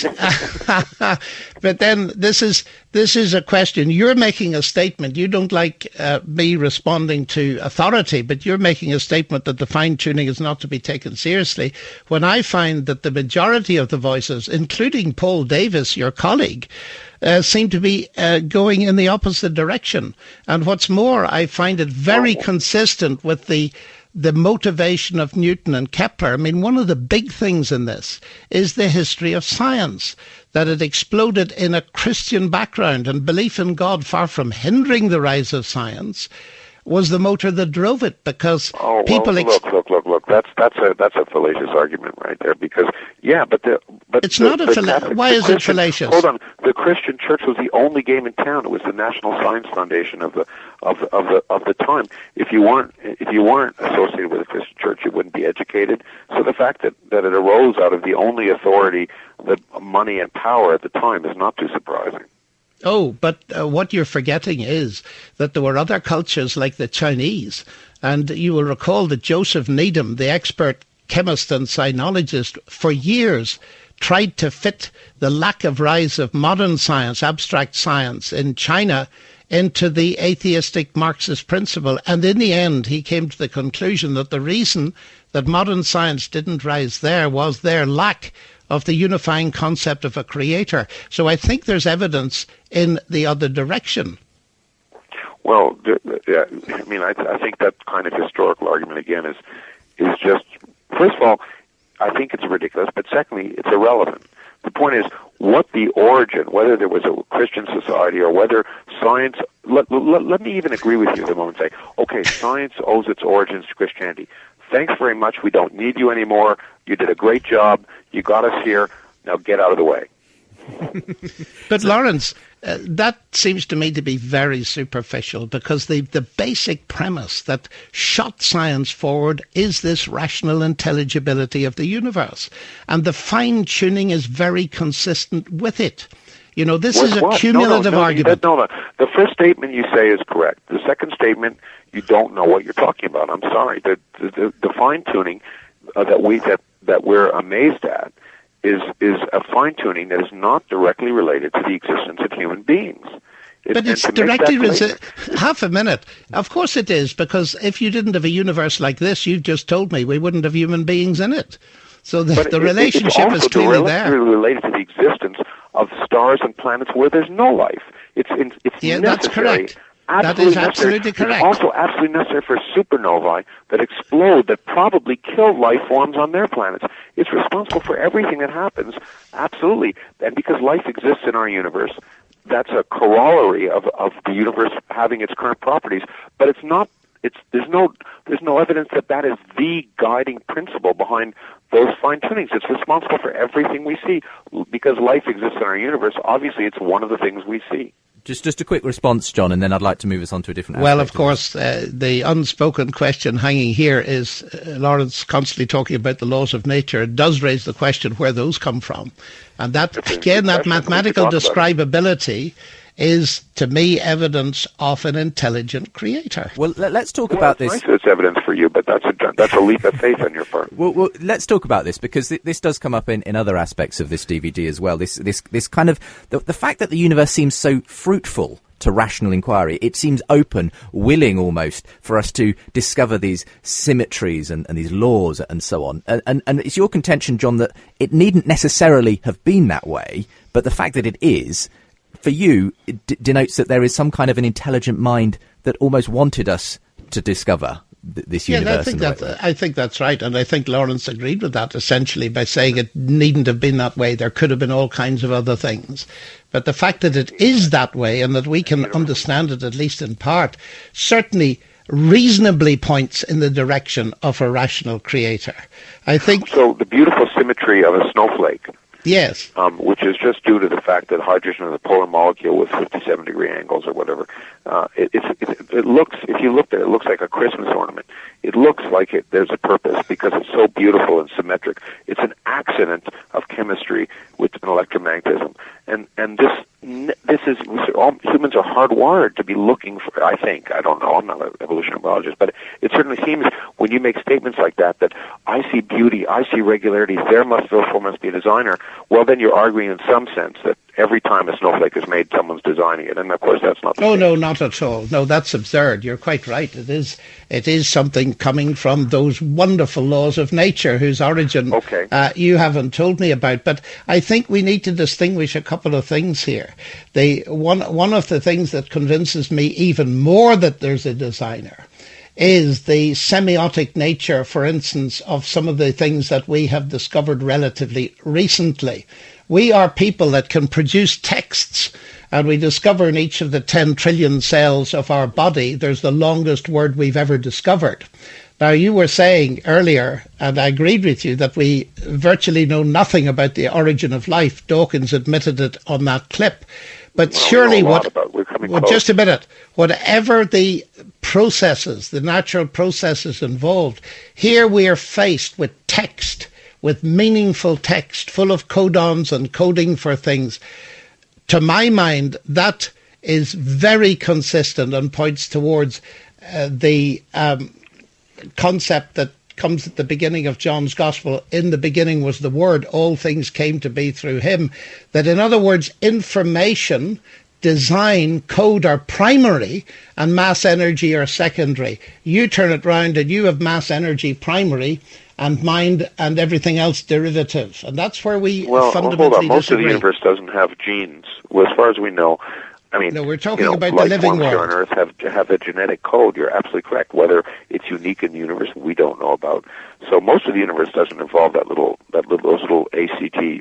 [SPEAKER 3] but then this is this is a question. You're making a statement. You don't like uh, me responding to authority, but you're making a statement that the fine-tuning is not to be taken seriously. When I find that the majority of the voices, including Paul Davis, your colleague, uh, seem to be uh, going in the opposite direction. And what's more, I find it very oh. consistent with the the motivation of Newton and Kepler. I mean, one of the big things in this is the history of science, that it exploded in a Christian background, and belief in God, far from hindering the rise of science, was the motor that drove it, because
[SPEAKER 4] oh,
[SPEAKER 3] people...
[SPEAKER 4] Well, look, look, look, look, that's that's a that's a fallacious argument right there, because, yeah, but the... But
[SPEAKER 3] it's
[SPEAKER 4] the,
[SPEAKER 3] not a
[SPEAKER 4] fallacious...
[SPEAKER 3] Why is it fallacious?
[SPEAKER 4] Hold on. The Christian church was the only game in town. It was the National Science Foundation of the of the, of the of the time. If you weren't if you weren't associated with the Christian church, you wouldn't be educated. So the fact that, that it arose out of the only authority, the money and power at the time, is not too surprising.
[SPEAKER 3] Oh, but uh, what you're forgetting is that there were other cultures like the Chinese. And you will recall that Joseph Needham, the expert chemist and sinologist, for years tried to fit the lack of rise of modern science, abstract science in China, into the atheistic Marxist principle. And in the end, he came to the conclusion that the reason that modern science didn't rise there was their lack of the unifying concept of a creator. So I think there's evidence in the other direction.
[SPEAKER 4] Well, yeah, I mean, I, I think that kind of historical argument, again, is is just, first of all, I think it's ridiculous, but secondly, it's irrelevant. The point is, what the origin, whether there was a Christian society or whether science, let, let, let me even agree with you at the moment and say, okay, science owes its origins to Christianity. Thanks very much. We don't need you anymore. You did a great job. You got us here. Now get out of the way.
[SPEAKER 3] But Lawrence, uh, that seems to me to be very superficial, because the, the basic premise that shot science forward is this rational intelligibility of the universe. And the fine-tuning is very consistent with it. You know, this
[SPEAKER 4] With
[SPEAKER 3] is a
[SPEAKER 4] what?
[SPEAKER 3] cumulative
[SPEAKER 4] no, no, no,
[SPEAKER 3] argument.
[SPEAKER 4] No, no, the first statement you say is correct. The second statement, you don't know what you're talking about. I'm sorry. The, the, the, the fine-tuning uh, that, we, that, that we're amazed at is is a fine-tuning that is not directly related to the existence of human beings. It,
[SPEAKER 3] but it's directly resi- half a minute. Of course it is, because if you didn't have a universe like this, you've just told me, we wouldn't have human beings in it. So the, the
[SPEAKER 4] it,
[SPEAKER 3] relationship is clearly there.
[SPEAKER 4] It's also related to the existence of stars and planets where there's no life. It's it's
[SPEAKER 3] yeah,
[SPEAKER 4] necessary.
[SPEAKER 3] That's correct.
[SPEAKER 4] Absolutely
[SPEAKER 3] that is
[SPEAKER 4] necessary.
[SPEAKER 3] absolutely correct.
[SPEAKER 4] It's also absolutely necessary for supernovae that explode, that probably kill life forms on their planets. It's responsible for everything that happens, absolutely. And because life exists in our universe, that's a corollary of, of the universe having its current properties. But it's not. It's there's no there's no evidence that that is the guiding principle behind those fine-tunings. It's responsible for everything we see. Because life exists in our universe, obviously it's one of the things we see.
[SPEAKER 2] Just just a quick response, John, and then I'd like to move us on to a different
[SPEAKER 3] Well,
[SPEAKER 2] aspect
[SPEAKER 3] of course, uh, the unspoken question hanging here is uh, Lawrence constantly talking about the laws of nature. It does raise the question where those come from. And that, again, that mathematical describability is, to me, evidence of an intelligent creator.
[SPEAKER 2] Well, let, let's talk
[SPEAKER 4] well,
[SPEAKER 2] about
[SPEAKER 4] it's
[SPEAKER 2] this.
[SPEAKER 4] Nice it's evidence for you, but that's a that's a leap of faith on your part.
[SPEAKER 2] Well, well, let's talk about this, because th- this does come up in, in other aspects of this D V D as well. This this this kind of the, the fact that the universe seems so fruitful to rational inquiry. It seems open, willing almost, for us to discover these symmetries and, and these laws and so on. And, and, and it's your contention, John, that it needn't necessarily have been that way, but the fact that it is, for you, it d- denotes that there is some kind of an intelligent mind that almost wanted us to discover th- this
[SPEAKER 3] yeah,
[SPEAKER 2] universe.
[SPEAKER 3] I think, that, right I think that's right. And I think Lawrence agreed with that, essentially, by saying it needn't have been that way. There could have been all kinds of other things. But the fact that it is that way and that we can understand it, at least in part, certainly reasonably points in the direction of a rational creator. I think...
[SPEAKER 4] So the beautiful symmetry of a snowflake,
[SPEAKER 3] yes,
[SPEAKER 4] um, which is just due to the fact that hydrogen is a polar molecule with fifty-seven degree angles or whatever, uh, it, it's, it, it looks, if you look at it, it looks like a Christmas ornament. It looks like it, there's a purpose because it's so beautiful and symmetric. It's an accident of chemistry with an electromagnetism. And, and this, this is, all humans are hardwired to be looking for, I think, I don't know, I'm not an evolutionary biologist, but it certainly seems when you make statements like that, that I see beauty, I see regularity, there must, therefore must be a designer, well then you're arguing in some sense that every time a snowflake is made, someone's designing it. And of course that's not the
[SPEAKER 3] Oh,
[SPEAKER 4] case.
[SPEAKER 3] no, not at all. No, that's absurd. You're quite right. It is, it is something coming from those wonderful laws of nature whose origin
[SPEAKER 4] okay.
[SPEAKER 3] uh, you haven't told me about. But I think we need to distinguish a couple of things here. The one, one of the things that convinces me even more that there's a designer is the semiotic nature, for instance, of some of the things that we have discovered relatively recently. We are people that can produce texts, and we discover in each of the ten trillion cells of our body, there's the longest word we've ever discovered. Now, you were saying earlier, and I agreed with you, that we virtually know nothing about the origin of life. Dawkins admitted it on that clip. But
[SPEAKER 4] well,
[SPEAKER 3] surely,
[SPEAKER 4] we know a lot
[SPEAKER 3] what,
[SPEAKER 4] about, we're coming
[SPEAKER 3] well,
[SPEAKER 4] close.
[SPEAKER 3] just a minute, whatever the processes, the natural processes involved, here we are faced with text, with meaningful text, full of codons and coding for things. To my mind, that is very consistent and points towards uh, the um, concept that comes at the beginning of John's Gospel. In the beginning was the Word. All things came to be through him. That, in other words, information, design, code are primary and mass energy are secondary. You turn it round and you have mass energy primary and mind and everything else derivative. And that's where we
[SPEAKER 4] well,
[SPEAKER 3] fundamentally
[SPEAKER 4] hold on. Most
[SPEAKER 3] disagree.
[SPEAKER 4] of the universe doesn't have genes. Well, as far as we know, I mean,
[SPEAKER 3] no, we're talking
[SPEAKER 4] you know,
[SPEAKER 3] about the
[SPEAKER 4] life
[SPEAKER 3] living
[SPEAKER 4] forms here
[SPEAKER 3] world.
[SPEAKER 4] on Earth have have a genetic code. You're absolutely correct. Whether it's unique in the universe, we don't know about. So most of the universe doesn't involve that little that little those little A C T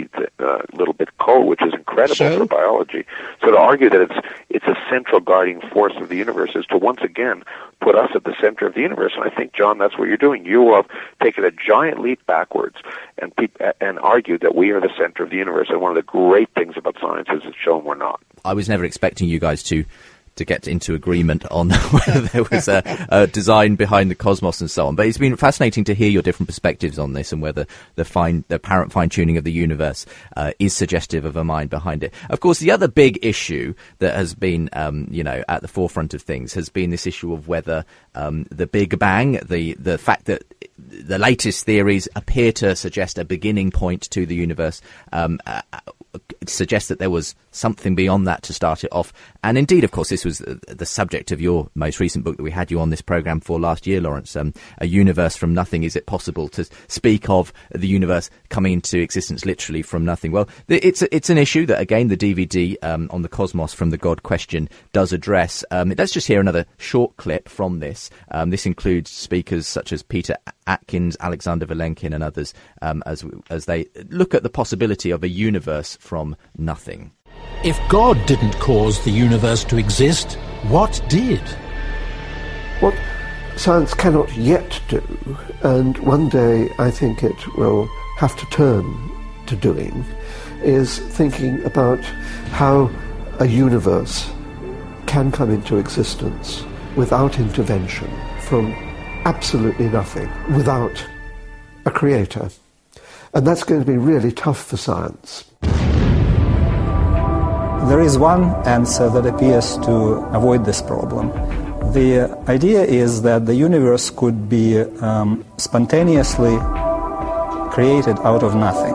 [SPEAKER 4] uh, little bit code, which is incredible
[SPEAKER 3] so?
[SPEAKER 4] for biology. So to argue that it's it's a central guiding force of the universe is to once again put us at the center of the universe. And I think, John, that's what you're doing. You have taken a giant leap backwards and pe- and argued that we are the center of the universe. And one of the great things about science is it's shown we're not.
[SPEAKER 2] I was never expecting you guys to to get into agreement on whether there was a, a design behind the cosmos and so on. But it's been fascinating to hear your different perspectives on this and whether the fine, the apparent fine-tuning of the universe uh, is suggestive of a mind behind it. Of course, the other big issue that has been, um, you know, at the forefront of things has been this issue of whether um, the Big Bang, the the fact that the latest theories appear to suggest a beginning point to the universe, um, uh, suggests that there was something beyond that to start it off. And indeed, of course, this was the subject of your most recent book that we had you on this programme for last year, Lawrence, um, A Universe from Nothing. Is it possible to speak of the universe coming into existence literally from nothing? Well, it's it's an issue that, again, the D V D um, on the cosmos from the God question does address. Um, let's just hear another short clip from this. Um, this includes speakers such as Peter Atkins, Alexander Vilenkin and others um, as as they look at the possibility of a universe from nothing.
[SPEAKER 7] If God didn't cause the universe to exist, what did?
[SPEAKER 13] What science cannot yet do, and one day I think it will have to turn to doing, is thinking about how a universe can come into existence without intervention, from absolutely nothing, without a creator. And that's going to be really tough for science.
[SPEAKER 14] There is one answer that appears to avoid this problem. The idea is that the universe could be um, spontaneously created out of nothing.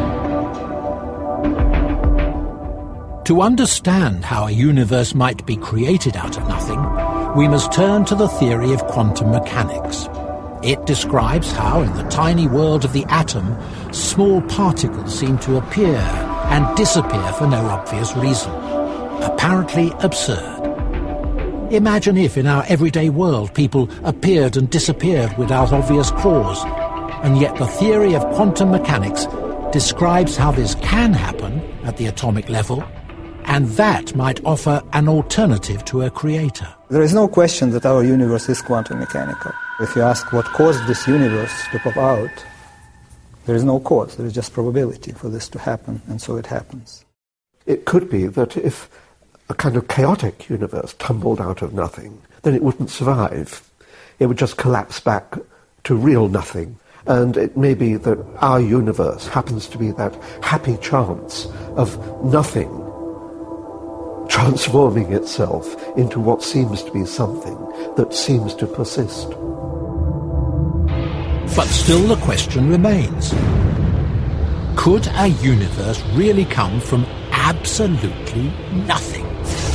[SPEAKER 7] To understand how a universe might be created out of nothing, we must turn to the theory of quantum mechanics. It describes how, in the tiny world of the atom, small particles seem to appear and disappear for no obvious reason. Apparently absurd. Imagine if, in our everyday world, people appeared and disappeared without obvious cause, and yet the theory of quantum mechanics describes how this can happen at the atomic level, and that might offer an alternative to a creator.
[SPEAKER 14] There is no question that our universe is quantum mechanical. If you ask what caused this universe to pop out, there is no cause, there is just probability for this to happen, and so it happens.
[SPEAKER 13] It could be that if a kind of chaotic universe tumbled out of nothing, then it wouldn't survive. It would just collapse back to real nothing. And it may be that our universe happens to be that happy chance of nothing transforming itself into what seems to be something that seems to persist.
[SPEAKER 7] But still the question remains. Could a universe really come from absolutely nothing?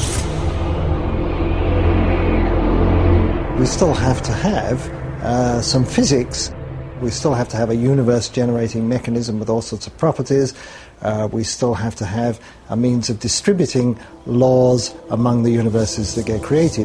[SPEAKER 11] We still have to have uh, some physics. We still have to have a universe-generating mechanism with all sorts of properties. Uh, we still have to have a means of distributing laws among the universes that get created.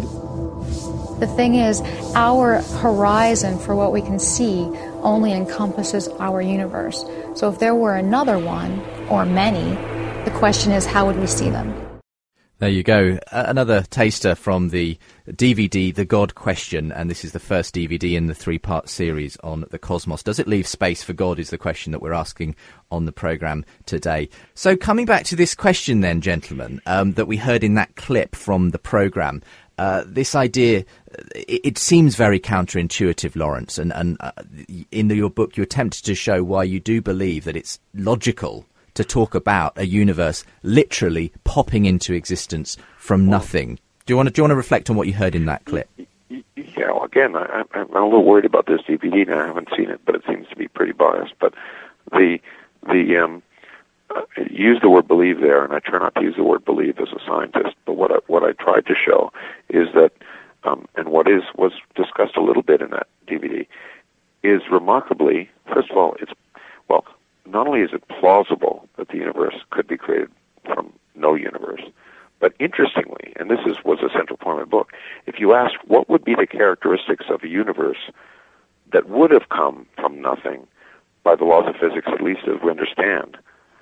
[SPEAKER 10] The thing is, our horizon for what we can see only encompasses our universe. So if there were another one, or many, the question is, how would we see them?
[SPEAKER 2] There you go. Uh, another taster from the D V D, The God Question, and this is the first D V D in the three-part series on the cosmos. Does it leave space for God is the question that we're asking on the programme today. So coming back to this question then, gentlemen, um, that we heard in that clip from the programme, uh, this idea, it, it seems very counterintuitive, Lawrence, and, and uh, in the, your book you attempted to show why you do believe that it's logical to talk about a universe literally popping into existence from nothing. Do you want to do you want to reflect on what you heard in that clip?
[SPEAKER 4] Yeah, well, again, I, I'm a little worried about this D V D now. I haven't seen it, but it seems to be pretty biased. But the the um, uh, use the word believe there, and I try not to use the word believe as a scientist. But what I, what I tried to show is that, um, and what is was discussed a little bit in that D V D, is remarkably, first of all, it's well. Not only is it plausible that the universe could be created from no universe, but interestingly, and this is was a central point of my book, if you ask what would be the characteristics of a universe that would have come from nothing by the laws of physics, at least as we understand,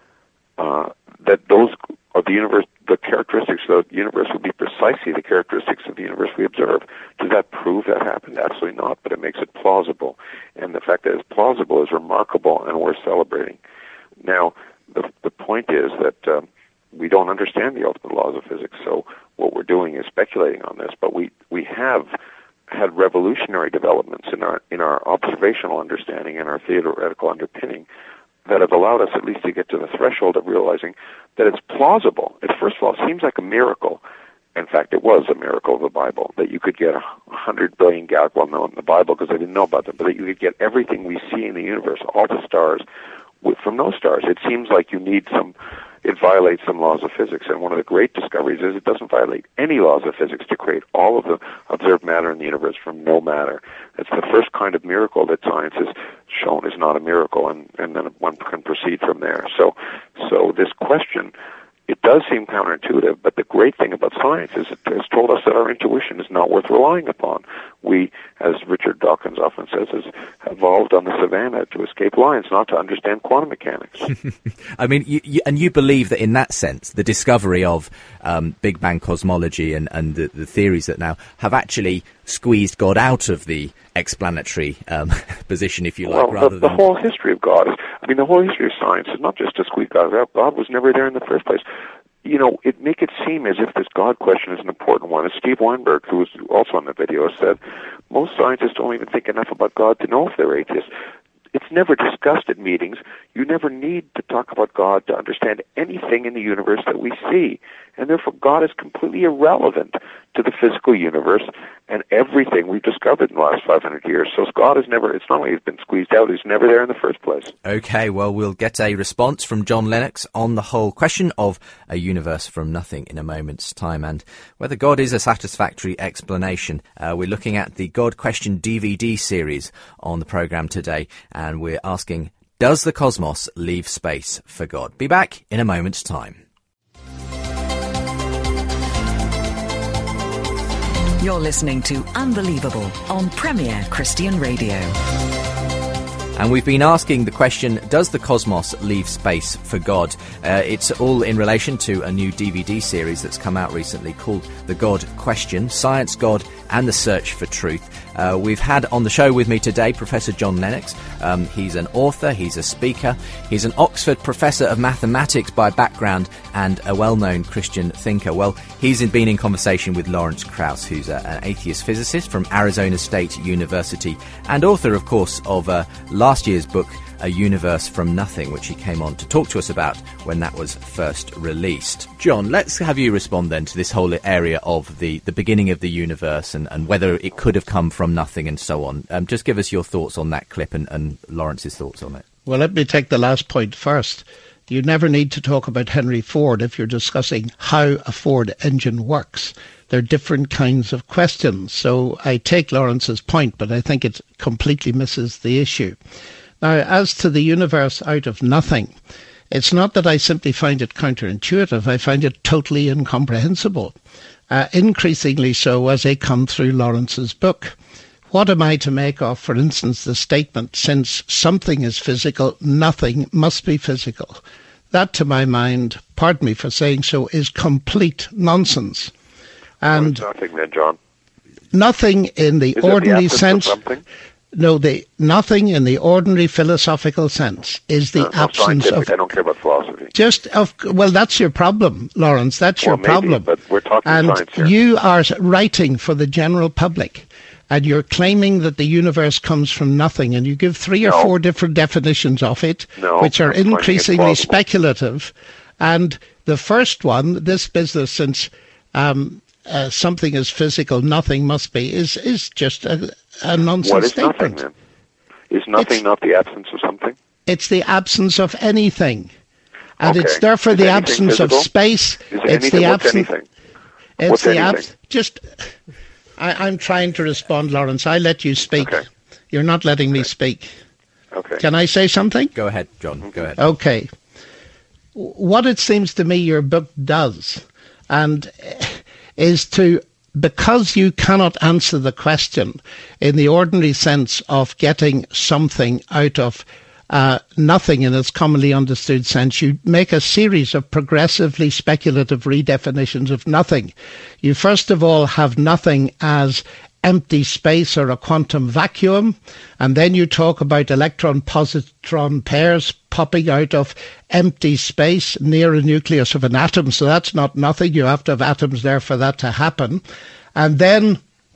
[SPEAKER 4] uh, that those of the universe, the characteristics of the universe would be precisely the characteristics of the universe we observe. Does that prove that happened? Absolutely not, but it makes it plausible. And the fact that it's plausible is remarkable and worth celebrating. Now, the, the point is that um, we don't understand the ultimate laws of physics, so what we're doing is speculating on this, but we, we have had revolutionary developments in our in our observational understanding and our theoretical underpinning that have allowed us at least to get to the threshold of realizing that it's plausible. It, first of all, seems like a miracle. In fact, it was a miracle of the Bible, that you could get a hundred billion galaxies, well, no, in the Bible, because I didn't know about them, but that you could get everything we see in the universe, all the stars, with, from no stars. It seems like you need some, it violates some laws of physics, and one of the great discoveries is it doesn't violate any laws of physics to create all of the observed matter in the universe from no matter. It's the first kind of miracle that science has shown is not a miracle, and, and then one can proceed from there. So, so this question, it does seem counterintuitive, but the great thing about science is it has told us that our intuition is not worth relying upon. We, as Richard Dawkins often says, has evolved on the savannah to escape lions, not to understand quantum mechanics.
[SPEAKER 2] I mean, you, you, and you believe that in that sense, the discovery of um, Big Bang cosmology and, and the, the theories that now have actually squeezed God out of the explanatory um, position, if you like,
[SPEAKER 4] well,
[SPEAKER 2] rather
[SPEAKER 4] the, the
[SPEAKER 2] than...
[SPEAKER 4] whole history of God is, I mean, the whole history of science is not just to squeeze God out. God was never there in the first place. You know, it make it seem as if this God question is an important one. As Steve Weinberg, who was also on the video, said, most scientists don't even think enough about God to know if they're atheists. It's never discussed at meetings. You never need to talk about God to understand anything in the universe that we see. And therefore, God is completely irrelevant to the physical universe and everything we've discovered in the last five hundred years. So God is never, it's not like he's been squeezed out, he's never there in the first place.
[SPEAKER 2] Okay, well, we'll get a response from John Lennox on the whole question of a universe from nothing in a moment's time and whether God is a satisfactory explanation. Uh, we're looking at the God Question D V D series on the programme today, and we're asking, does the cosmos leave space for God? Be back in a moment's time.
[SPEAKER 15] You're listening to Unbelievable on Premier Christian Radio.
[SPEAKER 2] And we've been asking the question, does the cosmos leave space for God? Uh, it's all in relation to a new D V D series that's come out recently called The God Question, Science, God and the Search for Truth. Uh, we've had on the show with me today Professor John Lennox. Um, he's an author, he's a speaker, he's an Oxford Professor of Mathematics by background and a well-known Christian thinker. Well, he's been in conversation with Lawrence Krauss, who's a, an atheist physicist from Arizona State University and author, of course, of uh, last year's book, A Universe from Nothing, which he came on to talk to us about when that was first released. John, let's have you respond then to this whole area of the, the beginning of the universe and, and whether it could have come from nothing and so on. Um, just give us your thoughts on that clip and, and Lawrence's thoughts on it.
[SPEAKER 3] Well, let me take the last point first. You never need to talk about Henry Ford if you're discussing how a Ford engine works. They're different kinds of questions. So I take Lawrence's point, but I think it completely misses the issue. Now, as to the universe out of nothing, it's not that I simply find it counterintuitive. I find it totally incomprehensible, uh, increasingly so as I come through Lawrence's book. What am I to make of, for instance, the statement, since something is physical, nothing must be physical? That, to my mind, pardon me for saying so, is complete nonsense. And
[SPEAKER 4] well, nothing then, John.
[SPEAKER 3] Nothing in the
[SPEAKER 4] is
[SPEAKER 3] ordinary
[SPEAKER 4] it the
[SPEAKER 3] sense.
[SPEAKER 4] Of something?
[SPEAKER 3] No, the nothing in the ordinary philosophical sense is the
[SPEAKER 4] no, no,
[SPEAKER 3] absence of.
[SPEAKER 4] I don't care about philosophy.
[SPEAKER 3] Just of well, that's your problem, Lawrence. That's
[SPEAKER 4] well,
[SPEAKER 3] your
[SPEAKER 4] maybe,
[SPEAKER 3] problem.
[SPEAKER 4] But we're talking
[SPEAKER 3] and
[SPEAKER 4] science here.
[SPEAKER 3] You are writing for the general public, and you're claiming that the universe comes from nothing, and you give three or
[SPEAKER 4] no.
[SPEAKER 3] four different definitions of it,
[SPEAKER 4] no,
[SPEAKER 3] which are
[SPEAKER 4] I'm
[SPEAKER 3] increasingly speculative. And the first one, this business, since um, uh, something is physical, nothing must be, is is just a, a nonsense
[SPEAKER 4] what is
[SPEAKER 3] statement.
[SPEAKER 4] Nothing, then? Is nothing
[SPEAKER 3] it's,
[SPEAKER 4] not the absence of something?
[SPEAKER 3] It's the absence of anything. And
[SPEAKER 4] okay.
[SPEAKER 3] it's therefore
[SPEAKER 4] is
[SPEAKER 3] the absence
[SPEAKER 4] physical?
[SPEAKER 3] of space.
[SPEAKER 4] Is
[SPEAKER 3] it's
[SPEAKER 4] anything,
[SPEAKER 3] the
[SPEAKER 4] what's
[SPEAKER 3] absence.
[SPEAKER 4] anything?
[SPEAKER 3] It's
[SPEAKER 4] what's
[SPEAKER 3] the
[SPEAKER 4] anything?
[SPEAKER 3] absence. Just, I, I'm trying to respond, Lawrence. I let you speak.
[SPEAKER 4] Okay.
[SPEAKER 3] You're not letting
[SPEAKER 4] okay.
[SPEAKER 3] me speak.
[SPEAKER 4] Okay.
[SPEAKER 3] Can I say something?
[SPEAKER 2] Go ahead, John. Go ahead.
[SPEAKER 3] Okay. What it seems to me your book does, and is to. Because you cannot answer the question in the ordinary sense of getting something out of uh, nothing in its commonly understood sense, you make a series of progressively speculative redefinitions of nothing. You first of all have nothing as empty space or a quantum vacuum, and then you talk about electron-positron pairs popping out of empty space near a nucleus of an atom, so that's not nothing. You have to have atoms there for that to happen. And then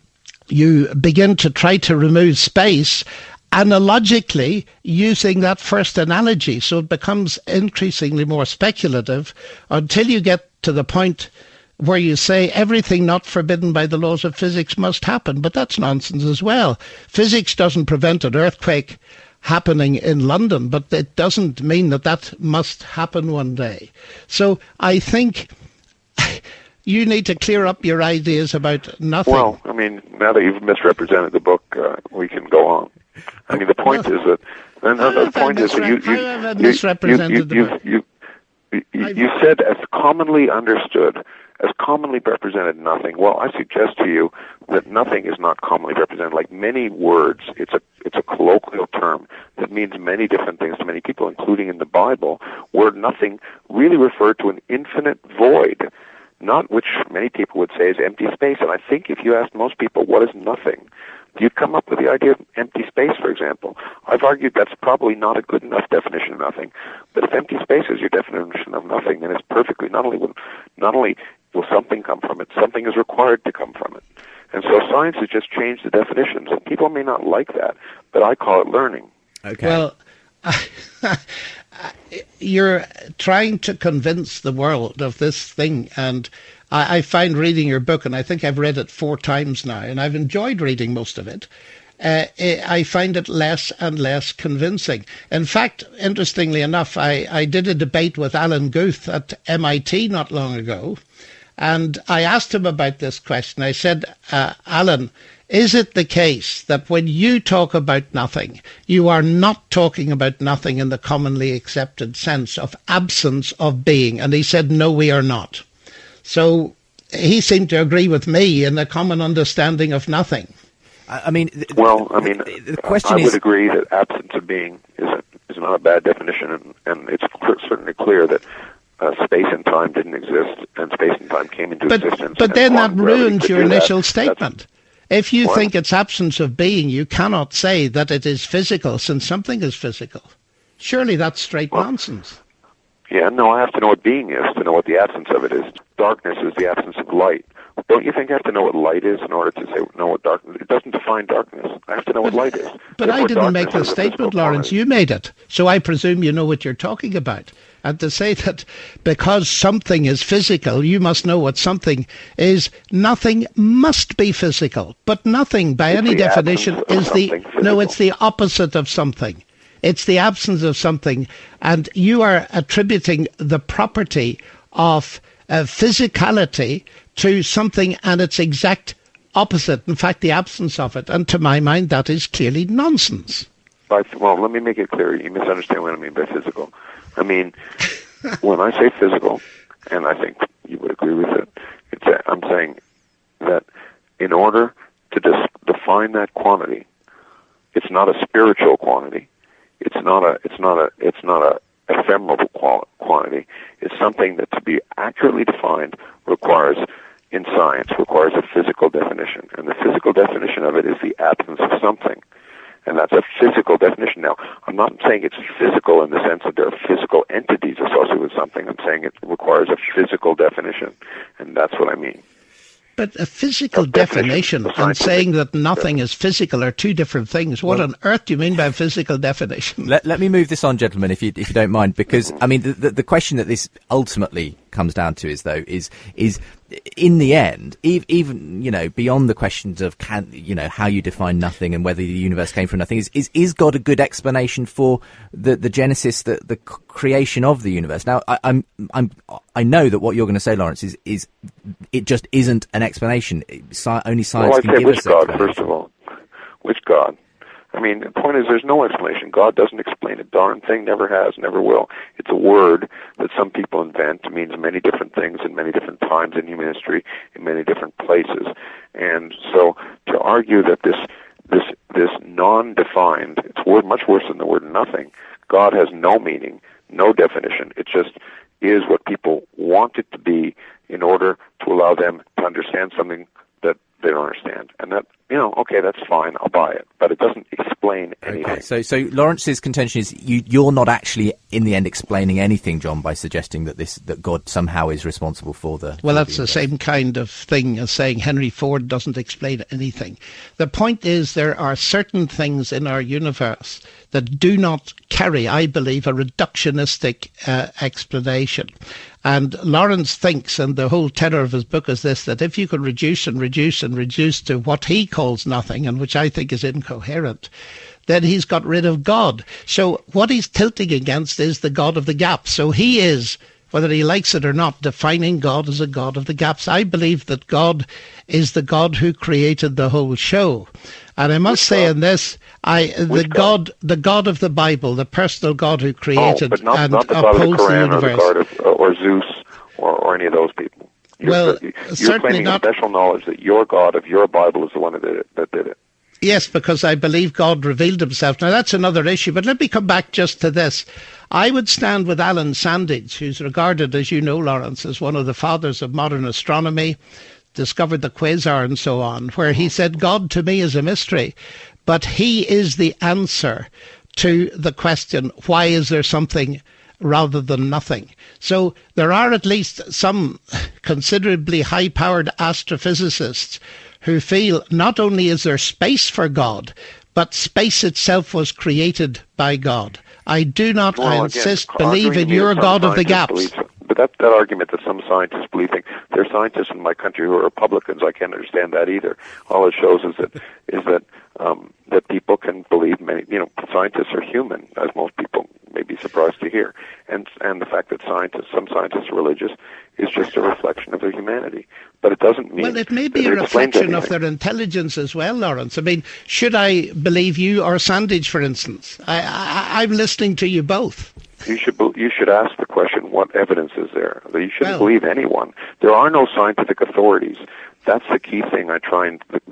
[SPEAKER 3] you begin to try to remove space analogically using that first analogy, so it becomes increasingly more speculative until you get to the point where you say everything not forbidden by the laws of physics must happen. But that's nonsense as well. Physics doesn't prevent an earthquake happening in London, but it doesn't mean that that must happen one day. So I think you need to clear up your ideas about nothing.
[SPEAKER 4] Well, I mean, now that you've misrepresented the book, uh, we can go on. I mean, the point well, is that... And the, the point is that you... you,
[SPEAKER 3] you, misrepresented
[SPEAKER 4] you, you,
[SPEAKER 3] the
[SPEAKER 4] you,
[SPEAKER 3] book?
[SPEAKER 4] You, you, you, you said as commonly understood, as commonly represented nothing. Well, I suggest to you that nothing is not commonly represented. Like many words, it's a it's a colloquial term that means many different things to many people, including in the Bible, where nothing really referred to an infinite void, not which many people would say is empty space. And I think if you asked most people what is nothing, you'd come up with the idea of empty space, for example. I've argued that's probably not a good enough definition of nothing. But if empty space is your definition of nothing, then it's perfectly, not only will, not only will something come from it, something is required to come from it. And so science has just changed the definitions. And people may not like that, but I call it learning.
[SPEAKER 3] Okay. Well, you're trying to convince the world of this thing, and I, I find reading your book, and I think I've read it four times now, and I've enjoyed reading most of it. Uh, I find it less and less convincing. In fact, interestingly enough, I, I did a debate with Alan Guth at M I T not long ago, and I asked him about this question. I said, uh, Alan, is it the case that when you talk about nothing, you are not talking about nothing in the commonly accepted sense of absence of being? And he said, no, we are not. So he seemed to agree with me in the common understanding of nothing.
[SPEAKER 2] I, I mean, th-
[SPEAKER 4] well, I mean,
[SPEAKER 2] the question
[SPEAKER 4] I
[SPEAKER 2] is,
[SPEAKER 4] would agree that absence of being is a, is not a bad definition, and, and it's cl- certainly clear that uh, space and time didn't exist, and space and time came into
[SPEAKER 3] but,
[SPEAKER 4] existence.
[SPEAKER 3] But then that ruins your initial
[SPEAKER 4] that.
[SPEAKER 3] statement.
[SPEAKER 4] That's,
[SPEAKER 3] if you
[SPEAKER 4] what?
[SPEAKER 3] think it's absence of being, you cannot say that it is physical since something is physical. Surely that's straight well, nonsense.
[SPEAKER 4] Yeah, no, I have to know what being is to know what the absence of it is. Darkness is the absence of light. Don't you think I have to know what light is in order to say know what darkness? It doesn't define darkness. I have to know
[SPEAKER 3] but,
[SPEAKER 4] what light is.
[SPEAKER 3] But
[SPEAKER 4] Therefore,
[SPEAKER 3] I didn't make the statement, Lawrence.
[SPEAKER 4] quality.
[SPEAKER 3] You made it. So I presume you know what you're talking about. And to say that because something is physical, you must know what something is, nothing must be physical. But nothing, by
[SPEAKER 4] it's
[SPEAKER 3] any definition, is the
[SPEAKER 4] physical.
[SPEAKER 3] no. It's the opposite of something. It's the absence of something, and you are attributing the property of uh, physicality to something and its exact opposite, in fact, the absence of it. And to my mind, that is clearly nonsense.
[SPEAKER 4] By, well, let me make it clear. You misunderstand what I mean by physical. I mean, when I say physical, and I think you would agree with it, it's a, I'm saying that in order to dis- define that quantity, it's not a spiritual quantity. It's not a. It's not a. It's not a ephemeral qual- quantity. It's something that, to be accurately defined, requires, in science, requires a physical definition, and the physical definition of it is the absence of something. And that's a physical definition. Now, I'm not saying it's physical in the sense that there are physical entities associated with something. I'm saying it requires a physical definition, and that's what I mean.
[SPEAKER 3] But a physical a definition, definition and saying that nothing is physical are two different things. What well, on earth do you mean by a physical definition?
[SPEAKER 2] Let, let me move this on, gentlemen, if you if you don't mind, because I mean the, the the question that this ultimately comes down to is though is is in the end, even you know beyond the questions of can you know how you define nothing and whether the universe came from nothing, is is, is God a good explanation for the the genesis, the the creation of the universe? Now I, I'm I'm I know that what you're going to say, Lawrence, is is it just isn't an explanation. Sci- only science
[SPEAKER 4] well, I'd
[SPEAKER 2] can
[SPEAKER 4] say
[SPEAKER 2] give
[SPEAKER 4] which
[SPEAKER 2] us
[SPEAKER 4] God, first of all. Which God? I mean, the point is there's no explanation. God doesn't explain a darn thing, never has, never will. It's a word that some people invent. It means many different things in many different times in human history, in many different places. And so to argue that this this this non-defined, it's word much worse than the word nothing. God has no meaning, no definition. It just is what people want it to be in order to allow them to understand something that they don't understand. And that, you know, okay, that's fine, I'll buy it. But it doesn't explain anything.
[SPEAKER 2] Okay, so so Lawrence's contention is you, you're not actually, in the end, explaining anything, John, by suggesting that this that God somehow is responsible for the...
[SPEAKER 3] Well,
[SPEAKER 2] for
[SPEAKER 3] that's
[SPEAKER 2] the,
[SPEAKER 3] the same kind of thing as saying Henry Ford doesn't explain anything. The point is there are certain things in our universe that do not carry, I believe, a reductionistic uh, explanation. And Lawrence thinks, and the whole tenor of his book is this, that if you could reduce and reduce and reduce to what he calls nothing, and which I think is incoherent, then he's got rid of God. So what he's tilting against is the God of the gaps. So he is, whether he likes it or not, defining God as a God of the gaps. I believe that God is the God who created the whole show. And I must Which say God? in this, I the God? God, the God of the Bible, the personal God who created
[SPEAKER 4] oh, but not,
[SPEAKER 3] and
[SPEAKER 4] not the God
[SPEAKER 3] upholds
[SPEAKER 4] of the, Quran
[SPEAKER 3] the universe.
[SPEAKER 4] Or, the God of, uh, or Zeus or, or any of those people. You're,
[SPEAKER 3] well,
[SPEAKER 4] you're
[SPEAKER 3] certainly
[SPEAKER 4] claiming
[SPEAKER 3] not.
[SPEAKER 4] special knowledge that your God of your Bible is the one that did it. That did it.
[SPEAKER 3] Yes, because I believe God revealed himself. Now, that's another issue, but let me come back just to this. I would stand with Alan Sandage, who's regarded, as you know, Lawrence, as one of the fathers of modern astronomy, discovered the quasar and so on, where he said, God to me is a mystery, but he is the answer to the question, why is there something rather than nothing? So there are at least some considerably high-powered astrophysicists who feel not only is there space for God, but space itself was created by God. I do not,
[SPEAKER 4] well,
[SPEAKER 3] I
[SPEAKER 4] again,
[SPEAKER 3] insist, believe in your God of the gaps.
[SPEAKER 4] Believe, but that, that argument that some scientists believing, there are scientists in my country who are Republicans, I can't understand that either. All it shows is that is that um, that people can believe many, you know, scientists are human, as most people may be surprised to hear. And and the fact that scientists, some scientists are religious, is just a reflection of their humanity. But it doesn't mean...
[SPEAKER 3] Well, it may be a reflection of their intelligence as well, Lawrence. I mean, should I believe you or Sandage, for instance? I, I, I'm listening to you both.
[SPEAKER 4] You should you should ask the question, what evidence is there? You shouldn't
[SPEAKER 3] well,
[SPEAKER 4] believe anyone. There are no scientific authorities. That's the key thing I try and uh,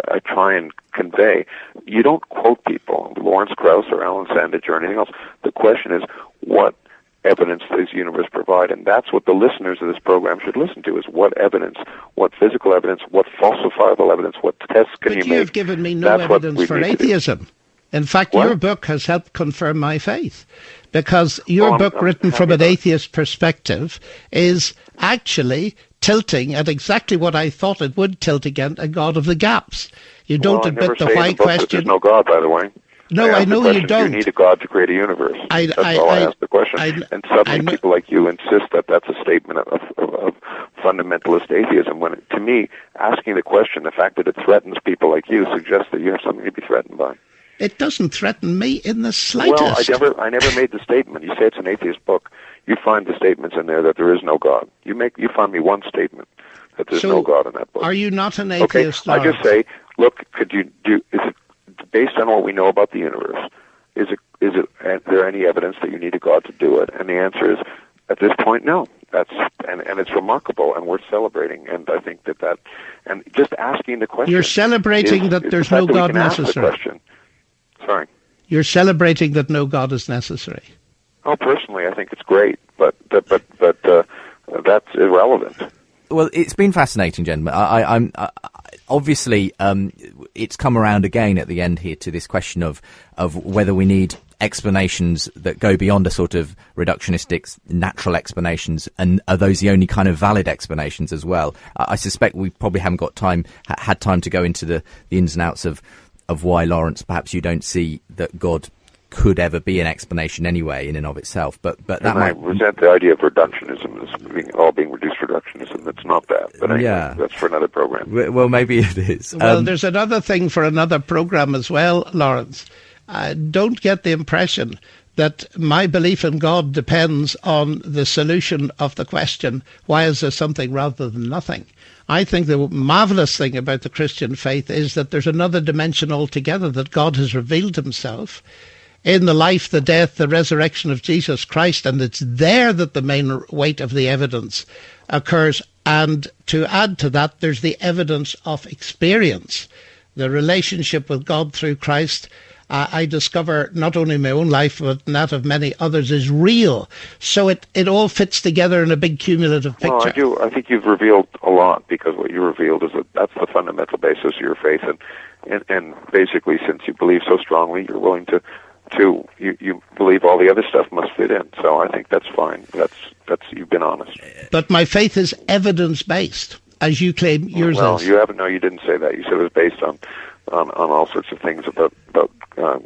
[SPEAKER 4] I try and convey. You don't quote people, Lawrence Krauss or Alan Sandage or anything else. The question is, what evidence does the universe provide? And that's what the listeners of this program should listen to, is what evidence, what physical evidence, what falsifiable evidence, what tests can
[SPEAKER 3] but
[SPEAKER 4] you
[SPEAKER 3] you
[SPEAKER 4] make?
[SPEAKER 3] You've given me no
[SPEAKER 4] that's
[SPEAKER 3] evidence for atheism. In fact,
[SPEAKER 4] what?
[SPEAKER 3] your book has helped confirm my faith, because your
[SPEAKER 4] well,
[SPEAKER 3] book,
[SPEAKER 4] I'm, I'm
[SPEAKER 3] written from an
[SPEAKER 4] about.
[SPEAKER 3] atheist perspective, is actually tilting at exactly what I thought it would tilt against, a God of the gaps. You don't
[SPEAKER 4] well,
[SPEAKER 3] admit the
[SPEAKER 4] why
[SPEAKER 3] why question.
[SPEAKER 4] There's no God, by the way.
[SPEAKER 3] No, I,
[SPEAKER 4] I
[SPEAKER 3] know
[SPEAKER 4] question,
[SPEAKER 3] you don't.
[SPEAKER 4] Do you need a God to create a universe?
[SPEAKER 3] I,
[SPEAKER 4] that's
[SPEAKER 3] I,
[SPEAKER 4] all I,
[SPEAKER 3] I
[SPEAKER 4] asked the question.
[SPEAKER 3] I,
[SPEAKER 4] and suddenly
[SPEAKER 3] I,
[SPEAKER 4] people like you insist that that's a statement of, of, of fundamentalist atheism. When, it, to me, asking the question, the fact that it threatens people like you, suggests that you have something to be threatened by.
[SPEAKER 3] It doesn't threaten me in the slightest.
[SPEAKER 4] Well, I never, I never made the statement. You say it's an atheist book. You find the statements in there that there is no God. You make, you find me one statement that there's
[SPEAKER 3] so
[SPEAKER 4] no God in that book.
[SPEAKER 3] Are you not an atheist?
[SPEAKER 4] Okay, I just say, look, could you do? Is it based on what we know about the universe? Is it is it is there any evidence that you need a God to do it? And the answer is, at this point, no. That's and, and it's remarkable, and we're celebrating. And I think that that and just asking the question.
[SPEAKER 3] You're celebrating
[SPEAKER 4] is,
[SPEAKER 3] that
[SPEAKER 4] is
[SPEAKER 3] there's
[SPEAKER 4] the
[SPEAKER 3] no
[SPEAKER 4] that
[SPEAKER 3] God
[SPEAKER 4] we can ask
[SPEAKER 3] necessary.
[SPEAKER 4] The question. Sorry.
[SPEAKER 3] You're celebrating that no God is necessary.
[SPEAKER 4] Oh, personally, I think it's great, but but but, but uh, that's irrelevant.
[SPEAKER 2] Well, it's been fascinating, gentlemen. I, I, I'm I, obviously um, it's come around again at the end here to this question of of whether we need explanations that go beyond a sort of reductionistic natural explanations, and are those the only kind of valid explanations as well? I, I suspect we probably haven't got time ha- had time to go into the, the ins and outs of of why, Lawrence, perhaps you don't see that God could ever be an explanation anyway in and of itself, but but that
[SPEAKER 4] and
[SPEAKER 2] might
[SPEAKER 4] I resent the idea of reductionism as being, all being reduced to reductionism. It's not that, but anyway,
[SPEAKER 2] yeah.
[SPEAKER 4] that's for another program.
[SPEAKER 2] Well, maybe it is.
[SPEAKER 3] Well,
[SPEAKER 2] um,
[SPEAKER 3] there's another thing for another program as well, Lawrence. Uh, don't get the impression that my belief in God depends on the solution of the question, why is there something rather than nothing? I think the marvelous thing about the Christian faith is that there's another dimension altogether, that God has revealed himself in the life, the death, the resurrection of Jesus Christ, and it's there that the main weight of the evidence occurs. And to add to that, there's the evidence of experience, the relationship with God through Christ. Uh, I discover not only in my own life, but that of many others is real. So it, it all fits together in a big cumulative picture.
[SPEAKER 4] Well, I do. I think you've revealed a lot, because what you revealed is that that's the fundamental basis of your faith, and and, and basically, since you believe so strongly, you're willing to to you, you believe all the other stuff must fit in. So I think that's fine. That's that's you've been honest.
[SPEAKER 3] But my faith is evidence based, as you claim yours
[SPEAKER 4] well,
[SPEAKER 3] is.
[SPEAKER 4] you haven't. No, you didn't say that. You said it was based on on, on all sorts of things about about um,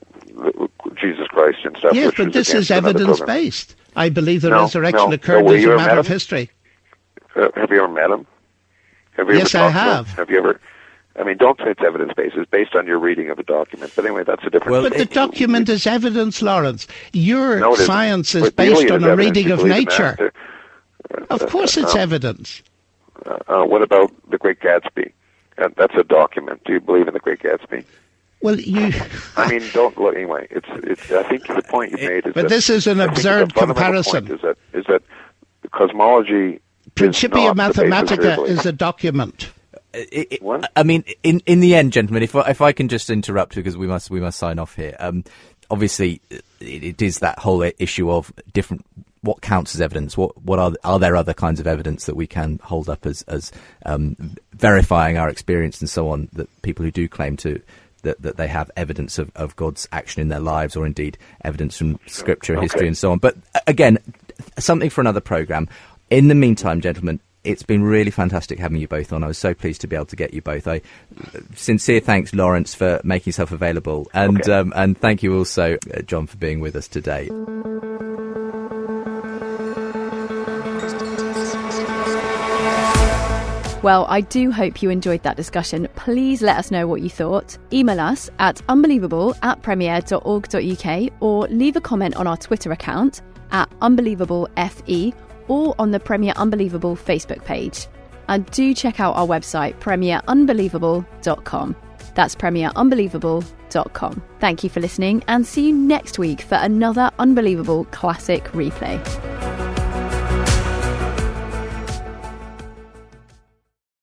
[SPEAKER 4] Jesus Christ and stuff.
[SPEAKER 3] Yes,
[SPEAKER 4] which
[SPEAKER 3] but
[SPEAKER 4] is
[SPEAKER 3] this is evidence based. I believe the
[SPEAKER 4] no,
[SPEAKER 3] resurrection
[SPEAKER 4] no,
[SPEAKER 3] occurred
[SPEAKER 4] no,
[SPEAKER 3] as
[SPEAKER 4] you
[SPEAKER 3] a
[SPEAKER 4] ever
[SPEAKER 3] matter
[SPEAKER 4] met
[SPEAKER 3] of
[SPEAKER 4] him?
[SPEAKER 3] history.
[SPEAKER 4] Uh, have you ever met him? Have you
[SPEAKER 3] yes,
[SPEAKER 4] ever
[SPEAKER 3] I
[SPEAKER 4] talked to
[SPEAKER 3] have.
[SPEAKER 4] him? Have you ever? I mean, don't say it's evidence-based. It's based on your reading of a document. But anyway, that's a different...
[SPEAKER 3] Well, but the document is evidence, Lawrence. Your
[SPEAKER 4] no,
[SPEAKER 3] science is
[SPEAKER 4] but
[SPEAKER 3] based
[SPEAKER 4] really
[SPEAKER 3] on
[SPEAKER 4] it is
[SPEAKER 3] a
[SPEAKER 4] evidence.
[SPEAKER 3] reading
[SPEAKER 4] You
[SPEAKER 3] of
[SPEAKER 4] believe in
[SPEAKER 3] nature.
[SPEAKER 4] that.
[SPEAKER 3] Of course it's
[SPEAKER 4] uh,
[SPEAKER 3] evidence.
[SPEAKER 4] Uh, uh, what about The Great Gatsby? Uh, that's a document. Do you believe in The Great Gatsby?
[SPEAKER 3] Well, you...
[SPEAKER 4] I mean, don't... Look, anyway, it's, it's, I think the point you made is
[SPEAKER 3] But
[SPEAKER 4] that...
[SPEAKER 3] this is an
[SPEAKER 4] I think
[SPEAKER 3] absurd
[SPEAKER 4] the fundamental
[SPEAKER 3] comparison.
[SPEAKER 4] point Is that, is that cosmology...
[SPEAKER 3] Principia
[SPEAKER 4] is not the basis of
[SPEAKER 3] Mathematica
[SPEAKER 4] your belief.
[SPEAKER 3] is a document.
[SPEAKER 2] It, it, I mean, in in the end, gentlemen, if if I can just interrupt, because we must we must sign off here. Um, obviously, it, it is that whole issue of different. What counts as evidence? What what are are there other kinds of evidence that we can hold up as as um, verifying our experience and so on? That people who do claim to that that they have evidence of, of God's action in their lives, or indeed evidence from Scripture,
[SPEAKER 4] Okay.
[SPEAKER 2] history, and so on. But again, something for another program. In the meantime, gentlemen, it's been really fantastic having you both on. I was so pleased to be able to get you both. I sincere thanks, Lawrence, for making yourself available, and
[SPEAKER 4] Okay.
[SPEAKER 2] um, and thank you also, uh, John, for being with us today.
[SPEAKER 1] Well, I do hope you enjoyed that discussion. Please let us know what you thought. Email us at unbelievable at premier dot org dot uk or leave a comment on our Twitter account at unbelievablefe or on the Premier Unbelievable Facebook page. And do check out our website, premier unbelievable dot com. That's premier unbelievable dot com. Thank you for listening, and see you next week for another Unbelievable Classic Replay.